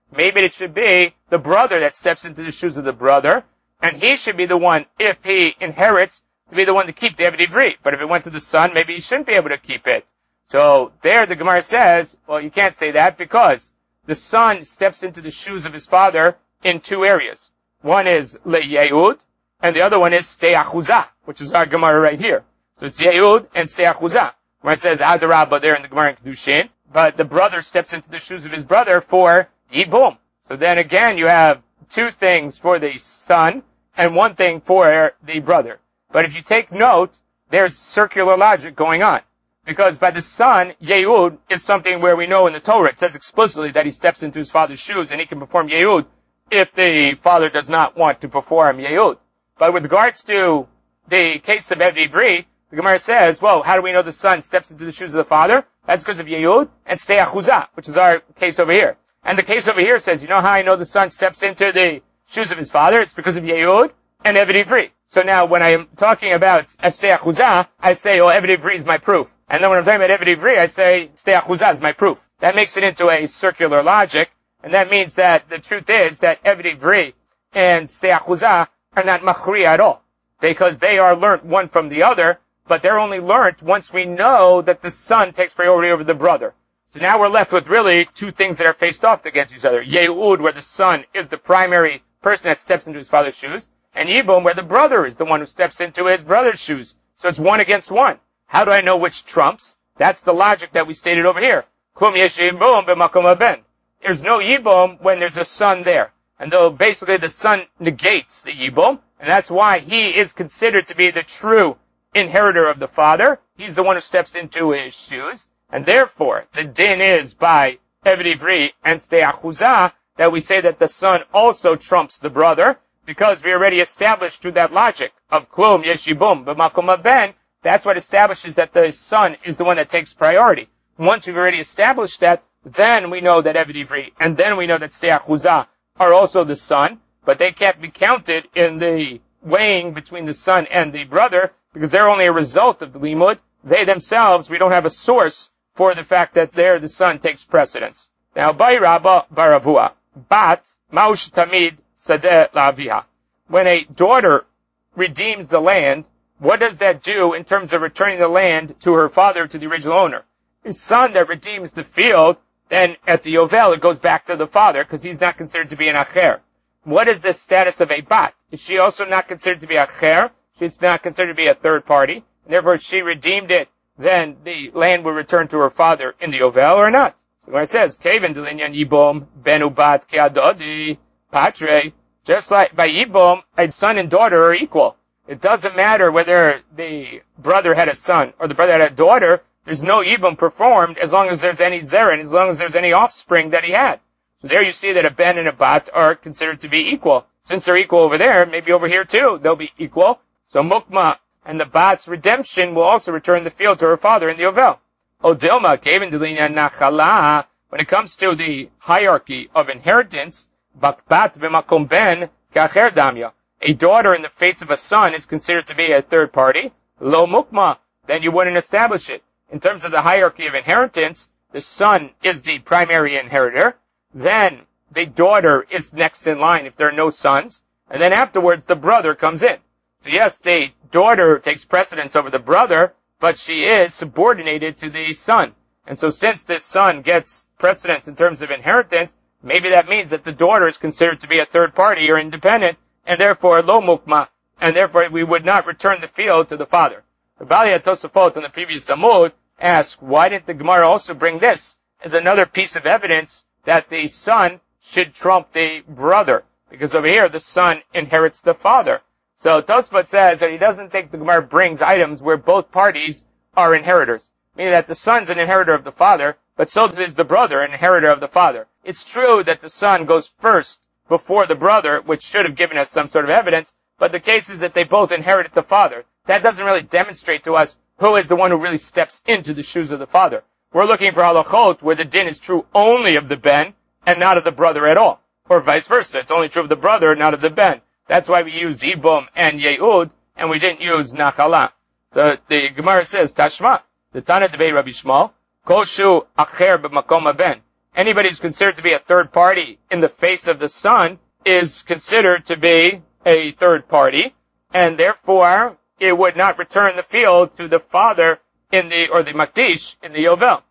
maybe it should be the brother that steps into the shoes of the brother, and he should be the one, if he inherits, to be the one to keep the Eved Ivri. But if it went to the son, maybe he shouldn't be able to keep it. So there the Gemara says, well, you can't say that because the son steps into the shoes of his father in two areas. One is le'yehud, and the other one is ste'achuzah, which is our Gemara right here. So it's yehud and ste'achuzah. Gemara says adarabba there in the Gemara in Kedushin, but the brother steps into the shoes of his brother for yibum. So then again you have two things for the son and one thing for the brother. But if you take note, there's circular logic going on. Because by the son, Yehud is something where we know in the Torah, it says explicitly that he steps into his father's shoes and he can perform Yehud if the father does not want to perform Yehud. But with regards to the case of Eved Ivri, the Gemara says, well, how do we know the son steps into the shoes of the father? That's because of Yehud and Ste'achuzah, which is our case over here. And the case over here says, you know how I know the son steps into the shoes of his father? It's because of Yehud and Eved Ivri. So now when I am talking about Ste'achuzah, I say, oh, Eved Ivri is my proof. And then when I'm talking about Eved Ivri, I say, Ste'achuzah is my proof. That makes it into a circular logic, and that means that the truth is that Eved Ivri and Ste'achuzah are not machriya at all, because they are learnt one from the other, but they're only learnt once we know that the son takes priority over the brother. So now we're left with really two things that are faced off against each other. Yehud, where the son is the primary person that steps into his father's shoes, and Yibum, where the brother is the one who steps into his brother's shoes. So it's one against one. How do I know which trumps? That's the logic that we stated over here. Klum yesh yibum b'makom haben. There's no yibum when there's a son there. And though basically the son negates the yibum, and that's why he is considered to be the true inheritor of the father. He's the one who steps into his shoes. And therefore, the din is by Eved Ivri and Ste'achuzah that we say that the son also trumps the brother, because we already established through that logic of Klum yesh yibum b'makom haben. That's what establishes that the son is the one that takes priority. Once we've already established that, then we know that Eved Ivri, and then we know that Ste'achuzah are also the son, but they can't be counted in the weighing between the son and the brother, because they're only a result of the limud. They themselves, we don't have a source for the fact that there the son takes precedence. Now, Bai Rabba Baravua, Bat Maush Tamid Sadeh La'aviha. When a daughter redeems the land, what does that do in terms of returning the land to her father, to the original owner? His son that redeems the field, then at the Yovel it goes back to the father because he's not considered to be an acher. What is the status of a bat? Is she also not considered to be acher? She's not considered to be a third party. And therefore, if she redeemed it, then the land will return to her father in the Yovel or not. So when it says, Kevin delinyan yibom benu bat ke'adodi patre, just like by yibom, a son and daughter are equal. It doesn't matter whether the brother had a son or the brother had a daughter. There's no yibum performed as long as there's any zeren, as long as there's any offspring that he had. So there you see that a ben and a bat are considered to be equal. Since they're equal over there, maybe over here too, they'll be equal. So mukma and the bat's redemption will also return the field to her father in the Yovel. Odilma, Kevin Delinia Nachala, when it comes to the hierarchy of inheritance, bakbat b'makom ben ka'acher damya. A daughter in the face of a son is considered to be a third party. Lo mukma, then you wouldn't establish it. In terms of the hierarchy of inheritance, the son is the primary inheritor. Then the daughter is next in line if there are no sons. And then afterwards, the brother comes in. So yes, the daughter takes precedence over the brother, but she is subordinated to the son. And so since this son gets precedence in terms of inheritance, maybe that means that the daughter is considered to be a third party or independent, and therefore lo mukma, and therefore we would not return the field to the father. The Bali Tosafot on the previous Amud asks, why didn't the Gemara also bring this as another piece of evidence that the son should trump the brother? Because over here the son inherits the father. So Tosafot says that he doesn't think the Gemara brings items where both parties are inheritors, meaning that the son's an inheritor of the father, but so is the brother an inheritor of the father. It's true that the son goes first before the brother, which should have given us some sort of evidence, but the case is that they both inherited the father. That doesn't really demonstrate to us who is the one who really steps into the shoes of the father. We're looking for halachot where the din is true only of the ben and not of the brother at all. Or vice versa. It's only true of the brother, not of the ben. That's why we use Yibum and Yehud, and we didn't use Nachala. So the Gemara says, Tashma, the Tana debate Rabbi Shmuel, Kol shu acher b'makom haben. anybody who's considered to be a third party in the face of the son is considered to be a third party, and therefore it would not return the field to the father or the makdish in the yovel.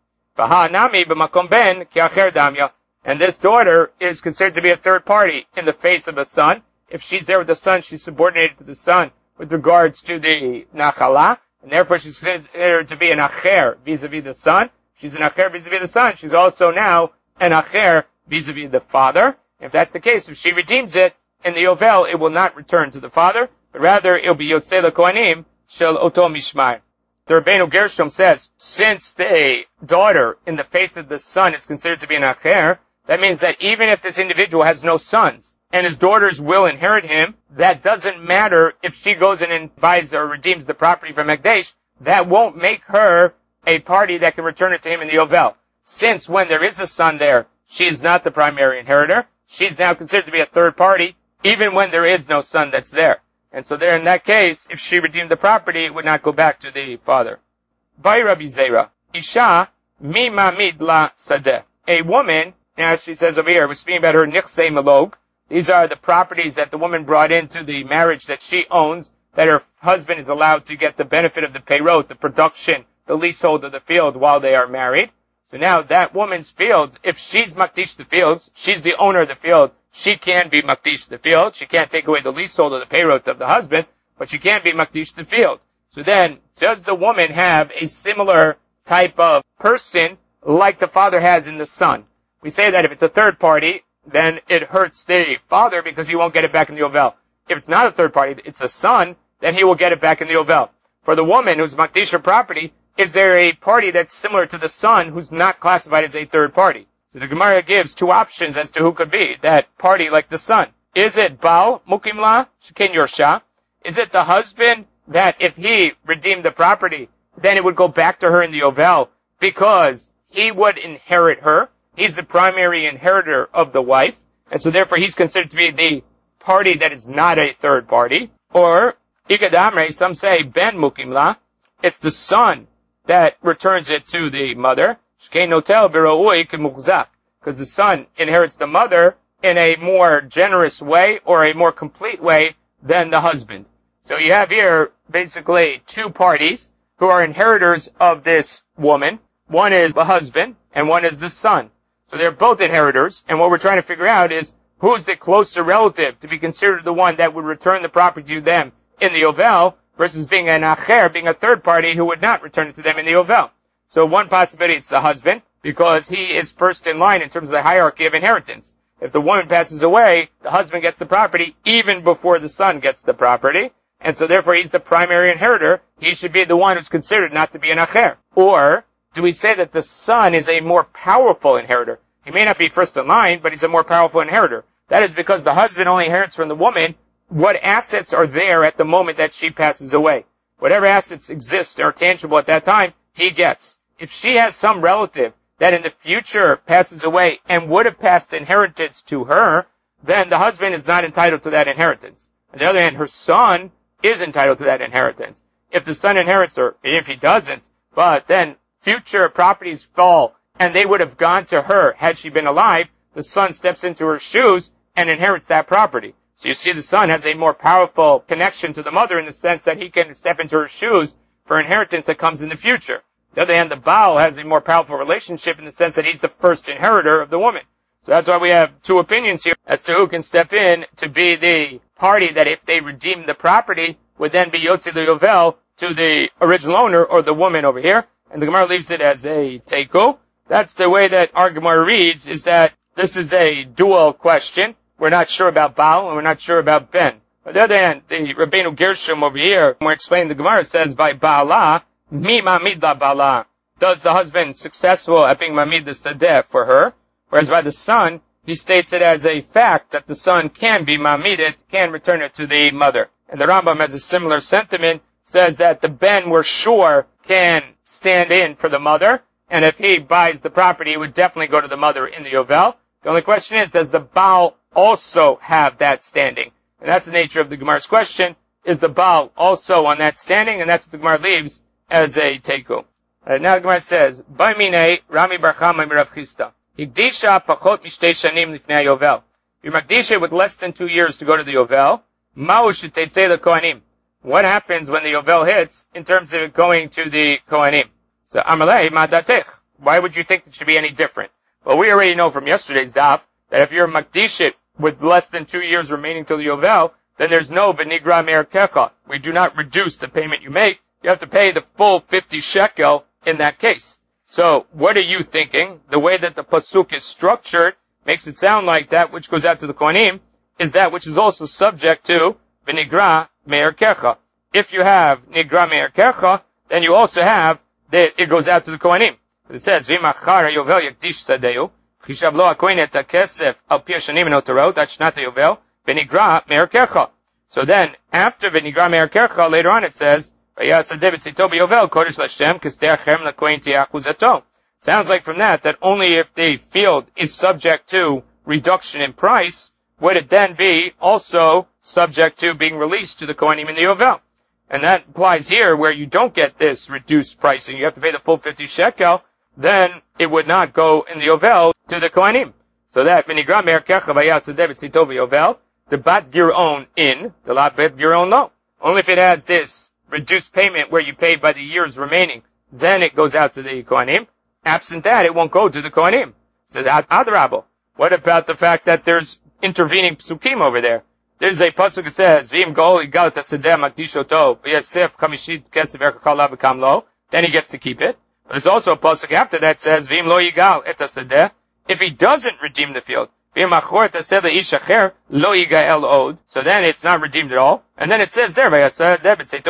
And this daughter is considered to be a third party in the face of a son. If she's there with the son, she's subordinated to the son with regards to the nachala, and therefore she's considered to be an acher vis-a-vis the son. She's an acher vis-a-vis the son. She's also now an acher vis-a-vis the father. If that's the case, if she redeems it in the yovel, it will not return to the father, but rather it will be yotzei lekohanim shel oto mishmar. The Rabbeinu Gershom says, since the daughter in the face of the son is considered to be an acher, that means that even if this individual has no sons, and his daughters will inherit him, that doesn't matter if she goes in and buys or redeems the property from Ekdesh, that won't make her a party that can return it to him in the yovel. Since when there is a son there, she is not the primary inheritor, she's now considered to be a third party, even when there is no son that's there. And so there in that case, if she redeemed the property, it would not go back to the father. By Rabbi Zera, Isha mi mamid la sadeh. A woman, now she says over here, we're speaking about her nichsei melog. These are the properties that the woman brought into the marriage that she owns, that her husband is allowed to get the benefit of the peyrot, the production, the leasehold of the field while they are married. So now that woman's field, if she's makdish the fields, she's the owner of the field, she can be makdish the field. She can't take away the leasehold of the peyrot of the husband, but she can be makdish the field. So then, does the woman have a similar type of person like the father has in the son? We say that if it's a third party, then it hurts the father because he won't get it back in the yovel. If it's not a third party, it's a son, then he will get it back in the yovel. For the woman who's makdish her property, is there a party that's similar to the son who's not classified as a third party? So the Gemara gives two options as to who could be that party like the son. Is it Baal Mukimla Sheken Yorsha? Is it the husband that if he redeemed the property, then it would go back to her in the yovel because he would inherit her? He's the primary inheritor of the wife, and so therefore he's considered to be the party that is not a third party. Or, Ikadamre, some say Ben Mukimla, it's the son that returns it to the mother, because the son inherits the mother in a more generous way or a more complete way than the husband. So you have here basically two parties who are inheritors of this woman. One is the husband and one is the son. So they're both inheritors, and what we're trying to figure out is who's the closer relative to be considered the one that would return the property to them in the yovel versus being an acher, being a third party who would not return it to them in the yovel. So one possibility, it's the husband, because he is first in line in terms of the hierarchy of inheritance. If the woman passes away, the husband gets the property even before the son gets the property, and so therefore he's the primary inheritor. He should be the one who's considered not to be an acher. Or do we say that the son is a more powerful inheritor? He may not be first in line, but he's a more powerful inheritor. That is because the husband only inherits from the woman what assets are there at the moment that she passes away. Whatever assets exist or are tangible at that time, he gets. If she has some relative that in the future passes away and would have passed inheritance to her, then the husband is not entitled to that inheritance. On the other hand, her son is entitled to that inheritance. If the son inherits her, if he doesn't, but then future properties fall and they would have gone to her had she been alive, the son steps into her shoes and inherits that property. So you see the son has a more powerful connection to the mother in the sense that he can step into her shoes for inheritance that comes in the future. On the other hand, the Baal has a more powerful relationship in the sense that he's the first inheritor of the woman. So that's why we have two opinions here as to who can step in to be the party that if they redeem the property would then be Yotzi Yovel to the original owner or the woman over here. And the Gemara leaves it as a teiko. That's the way that our Gemara reads, is that this is a dual question. We're not sure about Baal and we're not sure about Ben. On the other hand, the Rabbeinu Gershom over here, when we're explaining the Gemara, says by Baala, mi mamid la Baala. Does the husband successful at being mamid the sadeh for her? Whereas by the son, he states it as a fact that the son can be mamided, can return it to the mother. And the Rambam has a similar sentiment, says that the Ben we're sure can stand in for the mother, and if he buys the property, it would definitely go to the mother in the yovel. The only question is, does the Baal also have that standing? And that's the nature of the Gemara's question. Is the Baal also on that standing? And that's what the Gemara leaves as a teiko. Now the Gemara says, Baimine Rami Bar Chama Rav Chisda. Higdisha pachot mishtei shanim lifnei yovel. You're makdisha with less than 2 years to go to the yovel. Ma'u shetetzei the kohanim. What happens when the yovel hits in terms of it going to the kohanim? So amalei madatech. Why would you think it should be any different? Well, we already know from yesterday's daf that if you're makdishit with less than 2 years remaining till the yovel, then there's no v'nigra me'er kecha. We do not reduce the payment you make. You have to pay the full 50 shekel in that case. So, what are you thinking? The way that the pasuk is structured makes it sound like that which goes out to the kohanim is that which is also subject to v'nigra me'er kecha. If you have nigra me'er kecha, then you also have that it goes out to the kohanim. It says, v'imachar yovel yakdish sadeu, chishav lo hakohen et hakesef al pi hashanim notarot ad shnat yovel, v'nigra me'er kecha. So then, after v'nigra me'er kecha, later on it says, sounds like from that only if the field is subject to reduction in price, would it then be also subject to being released to the kohanim in the yovel. And that applies here where you don't get this reduced pricing. You have to pay the full 50 shekel, then it would not go in the yovel to the kohanim. So that, v'nigra me'er kecha v'yasadeh b'tzito v'yovel, the bat giron in, the la bet giron lo. Only if it has this reduced payment where you pay by the years remaining, then it goes out to the kohanim. Absent that, it won't go to the kohanim. It says, adrabah. What about the fact that there's intervening psukim over there? There's a pasuk that says, V'im gol igal tasedeh makdishoto, v'yasef kamishit kesef erchakal v'kam lo, then he gets to keep it. But there's also a pasuk after that says, V'im lo yigal et tasedeh, if he doesn't redeem the field, so then it's not redeemed at all. And then it says there, so you have this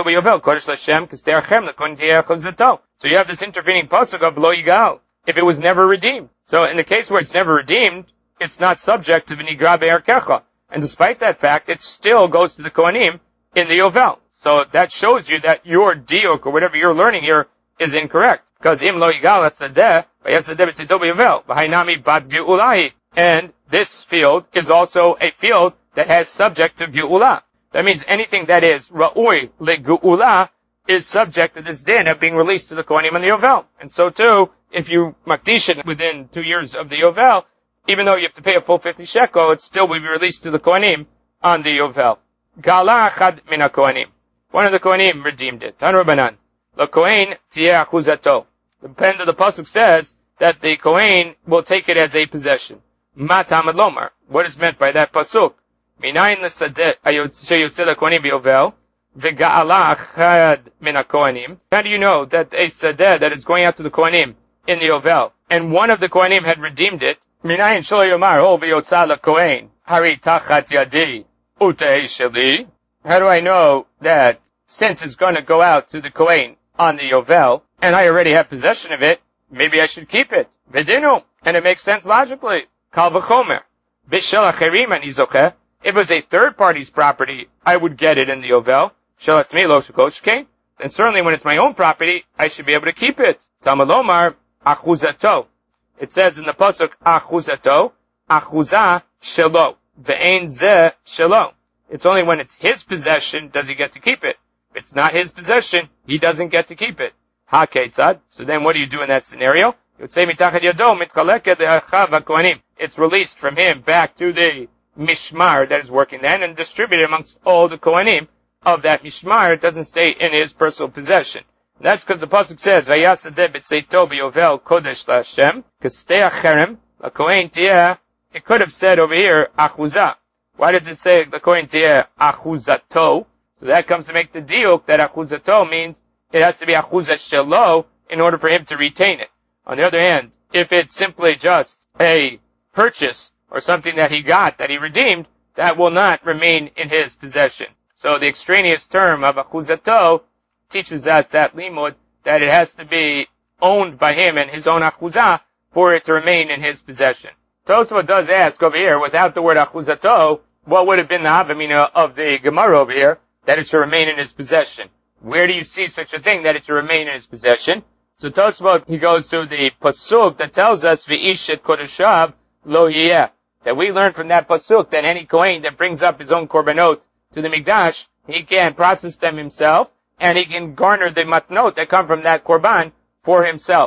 intervening pasuk of lo yigal, if it was never redeemed. So in the case where it's never redeemed, it's not subject to v'nigra be'er kecha. And despite that fact, it still goes to the kohanim in the yovel. So that shows you that your diuk, or whatever you're learning here, is incorrect. Because im lo yigal asadeh, v'yasadeh b'tzito b'yovel, v'hainami bat ge'ulahi. And this field is also a field that has subject to ge'ulah. That means anything that is ra'ui le'ge'ulah is subject to this din of being released to the kohanim and the yovel. And so too, if you makdish it within 2 years of the yovel, even though you have to pay a full 50 shekel, it still will be released to the kohanim on the yovel. Gala achad min kohanim. One of the kohanim redeemed it. Tan Rabbanan. The kohen tieh achuzato. The pen of the pasuk says that the kohen will take it as a possession. Matamad lomar. What is meant by that pasuk? Minayin l'sadeh sheyotze l'kohanim b'yovel v'ga'ala achad min kohanim. How do you know that a sadeh that is going out to the kohanim in the yovel, and one of the kohanim had redeemed it? Minayin shelo yomar ho v'yotza l'kohen hari tachat yadi utei sheli. How do I know that since it's going to go out to the kohen on the yovel, and I already have possession of it, maybe I should keep it? V'dinu. And it makes sense logically. Kal v'chomer. B'shel acherim ani zocheh. If it was a third party's property, I would get it in the yovel. Shel atzmi lo shekoshkein. Then certainly when it's my own property, I should be able to keep it. Talmud lomar achuzato. It says in the pasuk achuzato, achuza shelo. Ve'ein zeh shelo. It's only when it's his possession does he get to keep it. If it's not his possession, he doesn't get to keep it. Ha ketzad. So then what do you do in that scenario? You would say mitachad yado mitchaleked le'achav ha'kohanim. It's released from him back to the mishmar that is working then and distributed amongst all the kohanim of that mishmar. It doesn't stay in his personal possession. And that's because the pasuk says vayasadeh b'tzeito b'yovel kodesh la'Hashem k'stei acherem l'kohen tieh. It could have said over here achuzah. Why does it say the kohen tieh achuzato? So that comes to make the diuk that achuzato means it has to be achuzah shelo in order for him to retain it. On the other hand, if it's simply just a purchase or something that he got, that he redeemed, that will not remain in his possession. So the extraneous term of achuzato teaches us that limud, that it has to be owned by him and his own achuzah for it to remain in his possession. Tosafot does ask over here, without the word achuzato, what would have been the havamina of the Gemara over here, that it should remain in his possession? Where do you see such a thing, that it should remain in his possession? So Tosafot, he goes to the pasuk that tells us, V'ish et kodeshav lo yeh, that we learn from that pasuk that any kohen that brings up his own korbanot to the mikdash, he can process them himself, and he can garner the matnot that come from that korban for himself.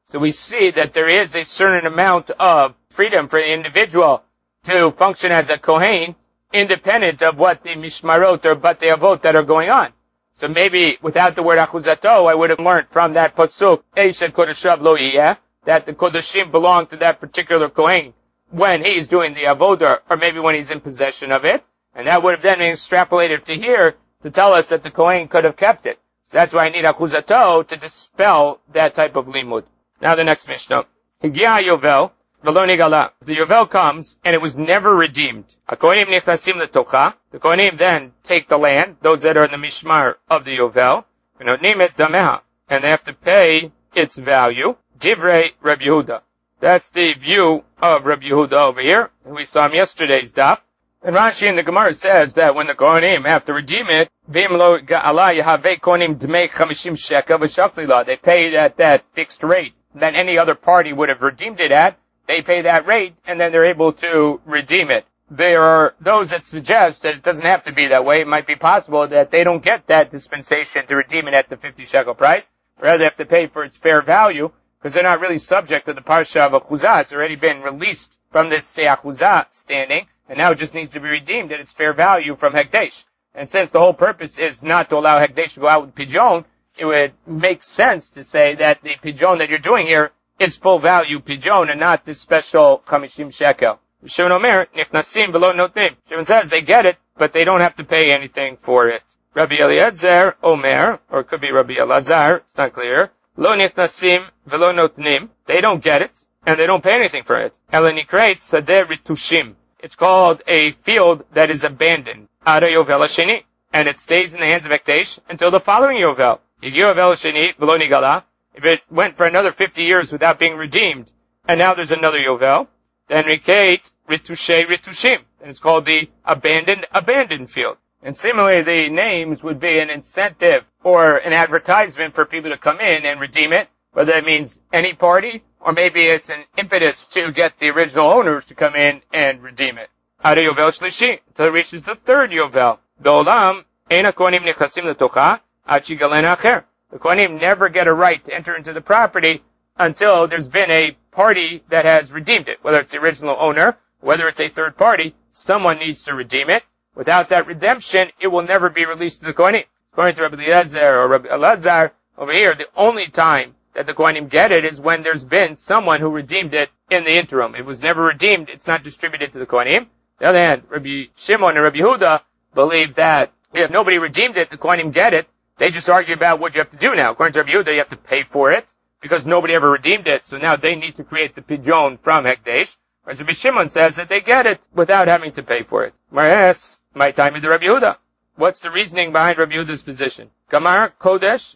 So we see that there is a certain amount of freedom for the individual to function as a Kohen, independent of what the Mishmarot or Batei Avot that are going on. So maybe without the word Achuzato, I would have learned from that Pasuk, Eishet Kodeshav Lo Yiyeh, that the Kodeshim belong to that particular Kohen when he's doing the Avodah, or maybe when he's in possession of it. And that would have then been extrapolated to here to tell us that the Kohen could have kept it. So that's why I need Achuzato to dispel that type of limud. Now the next Mishnah. Higia Yovel, Velo Nigala. The Yovel comes, and it was never redeemed. HaKohenim Nichnasim Letocha. The Kohenim then take the land, those that are in the Mishmar of the Yovel, V'notnim et Dameha, and they have to pay its value. Divrei Rabbi Yehuda. That's the view of Rabbi Yehuda over here. We saw him yesterday's daf. And Rashi in the Gemara says that when the Kohanim have to redeem it, they paid at that fixed rate that any other party would have redeemed it at. They pay that rate, and then they're able to redeem it. There are those that suggest that it doesn't have to be that way. It might be possible that they don't get that dispensation to redeem it at the 50 shekel price. Rather, they have to pay for its fair value, because they're not really subject to the parsha of Achuzah. It's already been released from this stay Achuzah standing, and now it just needs to be redeemed at its fair value from Hekdesh. And since the whole purpose is not to allow Hekdesh to go out with Pidyon, it would make sense to say that the Pidyon that you're doing here is full value Pidyon and not this special 50 shekel. Shimon Omer, Nichnasim v'lo notnim. Shimon says they get it, but they don't have to pay anything for it. Rabbi Eliezer Omer, or it could be Rabbi Elazar, it's not clear. Lo nichnasim v'lo notnim. They don't get it, and they don't pay anything for it. Elenikreit sadeh ritushim. It's called a field that is abandoned. Ada Yovel Hasheni. And it stays in the hands of Hekdesh until the following Yovel. Yovel Hasheni v'lo nigala. If it went for another 50 years without being redeemed, and now there's another Yovel, then Rikait Ritushe Ritushim. And it's called the abandoned field. And similarly, the names would be an incentive or an advertisement for people to come in and redeem it, whether that means any party, or maybe it's an impetus to get the original owners to come in and redeem it. Ada Yovel Shlishi, until it reaches the third Yovel. Dolam, Eina Kohanim Nechasim Letocha, Achi Galena Acher. The Kohanim never get a right to enter into the property until there's been a party that has redeemed it. Whether it's the original owner, whether it's a third party, someone needs to redeem it. Without that redemption, it will never be released to the Kohanim. According to Rabbi Eliezer or Rabbi Elazar, over here, the only time that the Kohanim get it is when there's been someone who redeemed it in the interim. It was never redeemed, it's not distributed to the Kohanim. On the other hand, Rabbi Shimon and Rabbi Yehuda believe that if nobody redeemed it, the Kohanim get it. They just argue about what you have to do now. According to Rabbi Yehuda, you have to pay for it, because nobody ever redeemed it, so now they need to create the Pidyon from Hekdesh. Whereas Rabbi Shimon says that they get it without having to pay for it. Maras, my time is the Rabbi Yehuda. What's the reasoning behind Rabbi Yehuda's position? Gamar, Kodesh,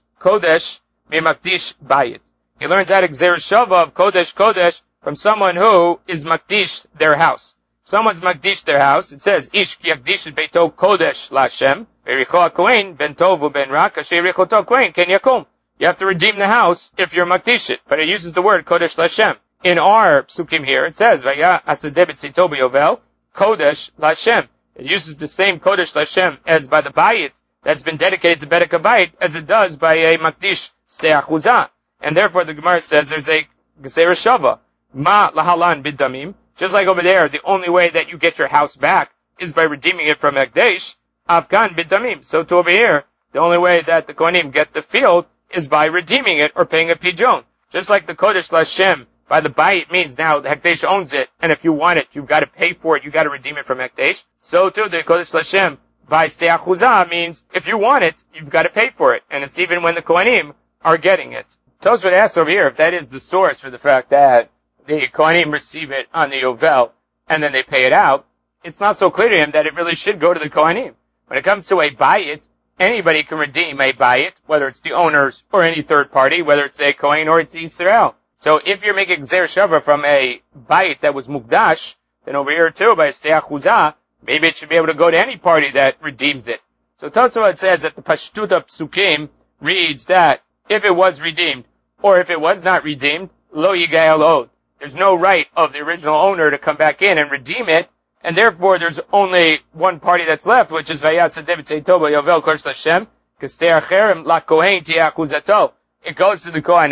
Mimakdish, Bayit. He learns that Gzeir Shava of Kodesh from someone who is Makdish their house. If someone's Makdish their house, it says, Ish ki Yakdish Beito Kodesh Lashem, Bericho HaKohen, Ben Tovu Ben Rak, Asher Richoto Kohen, Ken Yakum. You have to redeem the house if you're Makdish it, but it uses the word Kodesh Lashem. In our psukim here, it says, Vaya Asadebet Sitobi Yovel, Kodesh Lashem. It uses the same Kodesh Lashem as by the Bayit that's been dedicated to Bedek HaBayit as it does by a Makdish Stei Achuzah. And therefore the Gemara says there's a Gzeir Shava. Ma Lahalan Bidamim. Just like over there, the only way that you get your house back is by redeeming it from Hekdesh. Avkan Bidamim. So to over here, the only way that the Kohanim get the field is by redeeming it or paying a Pidyon. Just like the Kodesh Lashem by the Bayit means now the Hekdesh owns it, and if you want it, you've got to pay for it, you've got to redeem it from Hekdesh. So too, the Kodesh Lashem by Stei Achuzah means if you want it, you've got to pay for it, and it's even when the Kohanim are getting it. Tosfot asks over here if that is the source for the fact that the Kohanim receive it on the Yovel, and then they pay it out. It's not so clear to him that it really should go to the Kohanim. When it comes to a Bayit, anybody can redeem a Bayit, whether it's the owners or any third party, whether it's a Kohen or it's Yisrael. So if you're making Gzeir Shava from a Bayit that was Mukdash, then over here too, by Stei Achuzah, maybe it should be able to go to any party that redeems it. So Tosfot says that the Pashtut of Psukim reads that if it was redeemed, or if it was not redeemed, Lo Yigayel Od. There's no right of the original owner to come back in and redeem it, and therefore there's only one party that's left, which is Vayasa David Seitoba Yovel Kodesh Lashem, Kestei Acherem La Kohen Tia Achuzato. It goes to the Kohanim,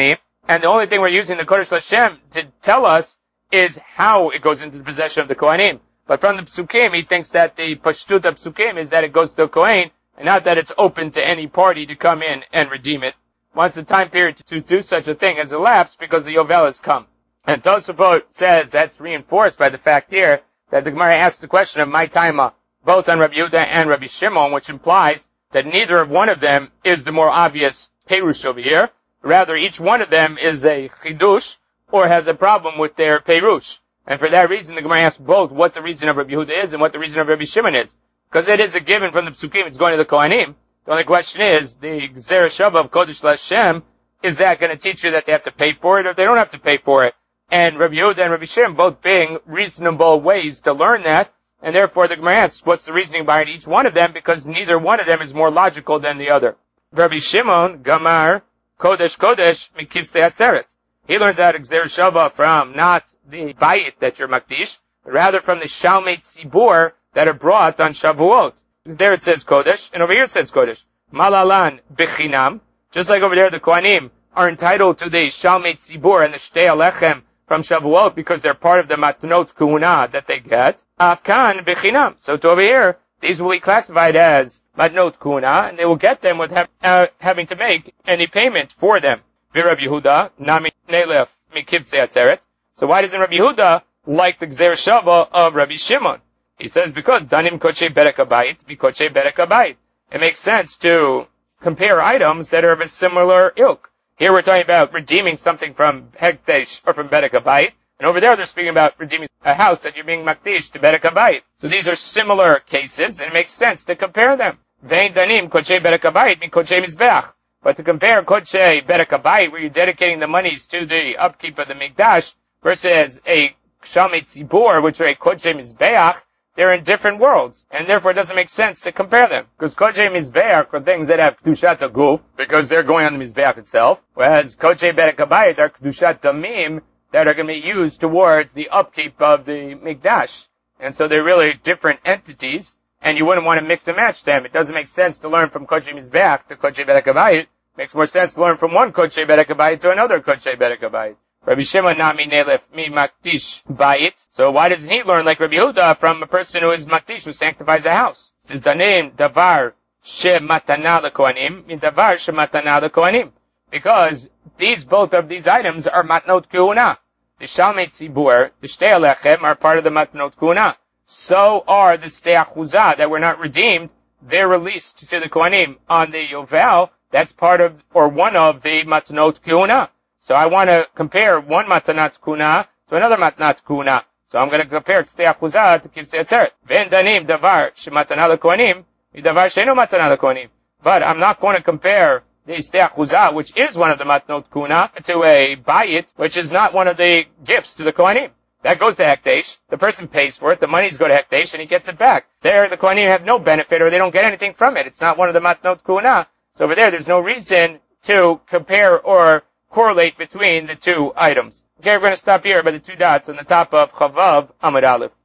And the only thing we're using the Kodesh Lashem to tell us is how it goes into the possession of the Kohanim. But from the Psukim, he thinks that the Pashtut of Psukim is that it goes to the Kohen, and not that it's open to any party to come in and redeem it. Once the time period to do such a thing has elapsed because the Yovel has come. And Tosafot says that's reinforced by the fact here that the Gemara asks the question of my taima, both on Rabbi Yehuda and Rabbi Shimon, which implies that neither of one of them is the more obvious Perush over here. Rather, each one of them is a Chidush, or has a problem with their Perush. And for that reason, the Gemara asks both what the reason of Rabbi Yehuda is and what the reason of Rabbi Shimon is. Because it is a given from the Psukim, it's going to the Kohanim. The only question is, the Gzera Shava of Kodesh Lashem, is that going to teach you that they have to pay for it, or they don't have to pay for it? And Rabbi Yehuda and Rabbi Shimon both being reasonable ways to learn that, and therefore the Gemara asks what's the reasoning behind each one of them, because neither one of them is more logical than the other. Rabbi Shimon, Gamar, Kodesh Kodesh, Mikivsei Atzeret. He learns out Gzera Shava from not the Bayit that you're Makdish, but rather from the Shalmei Tzibur that are brought on Shavuot. There it says Kodesh, and over here it says Kodesh. Malalan Bechinam, just like over there the Kohanim are entitled to the Shalmei Tzibur and the Shtei Alechem from Shavuot because they're part of the Matnot Kuhuna that they get. Afkan Bechinam. So to over here, these will be classified as Matnot Kuhuna, and they will get them without having to make any payment for them. Rabbi Yehuda, Nami Nelef Mikivsei Atzeret. So why doesn't Rabbi Yehuda like the Gzera Shava of Rabbi Shimon? He says because Danim Koche Berek Habayit, Mikoche Berek Habayit. It makes sense to compare items that are of a similar ilk. Here we're talking about redeeming something from Hekdesh or from Berek Habayit, and over there they're speaking about redeeming a house that you're being Makdish to Berek Habayit. So these are similar cases, and it makes sense to compare them. Vein Danim Koche Berek Habayit, Mikoche Mizbeach. But to compare Koche Berek Habayit, where you're dedicating the monies to the upkeep of the Mikdash, versus a Shalmei Tzibur, which are a Koche Mizbeach, they're in different worlds, and therefore it doesn't make sense to compare them. Because Koche Mizbeach are things that have Kedushat Guf, because they're going on the Mizbeach itself, whereas Koche Berek Habayit are Kedushat Damim that are going to be used towards the upkeep of the Mikdash. And so they're really different entities, and you wouldn't want to mix and match them. It doesn't make sense to learn from Koche Mizbeach to Koche Berek Habayit. It makes more sense to learn from one Koche Berek Habayit to another Koche Berek Habayit. Rabbi Shimon Nami Nelef Mi Makdish Bayit. So why doesn't he learn like Rabbi Yehuda from a person who is Makdish, who sanctifies a house? It says the name Davar She Matana LeKohanim, Davar She Matana LeKohanim. Because both of these items are Matnot Kuhuna. The Shalmei Tzibur, the Shtei Alechem are part of the Matnot Kuhuna. So are the Shtei Achuzah that were not redeemed. They're released to the Kohanim on the Yovel. That's part of, or one of the Matnot Kuhuna. So I want to compare one Matanat Kuna to another Matanat Kuna. So I'm going to compare Shtei Achuzah to Kivsei Atzeret. Ven Danim Davar Shematana LeKohanim, Davar Sheinu Matana LeKohanim. But I'm not going to compare the Shtei Achuzah, which is one of the Matnot Kuna, to a Bayit, which is not one of the gifts to the Kohanim. That goes to Hekdesh. The person pays for it. The monies go to Hekdesh, and he gets it back. There, the Kohanim have no benefit, or they don't get anything from it. It's not one of the Matnot Kuna. So over there's no reason to compare or correlate between the two items. Okay, we're going to stop here by the two dots on the top of Chavav Amud Aleph.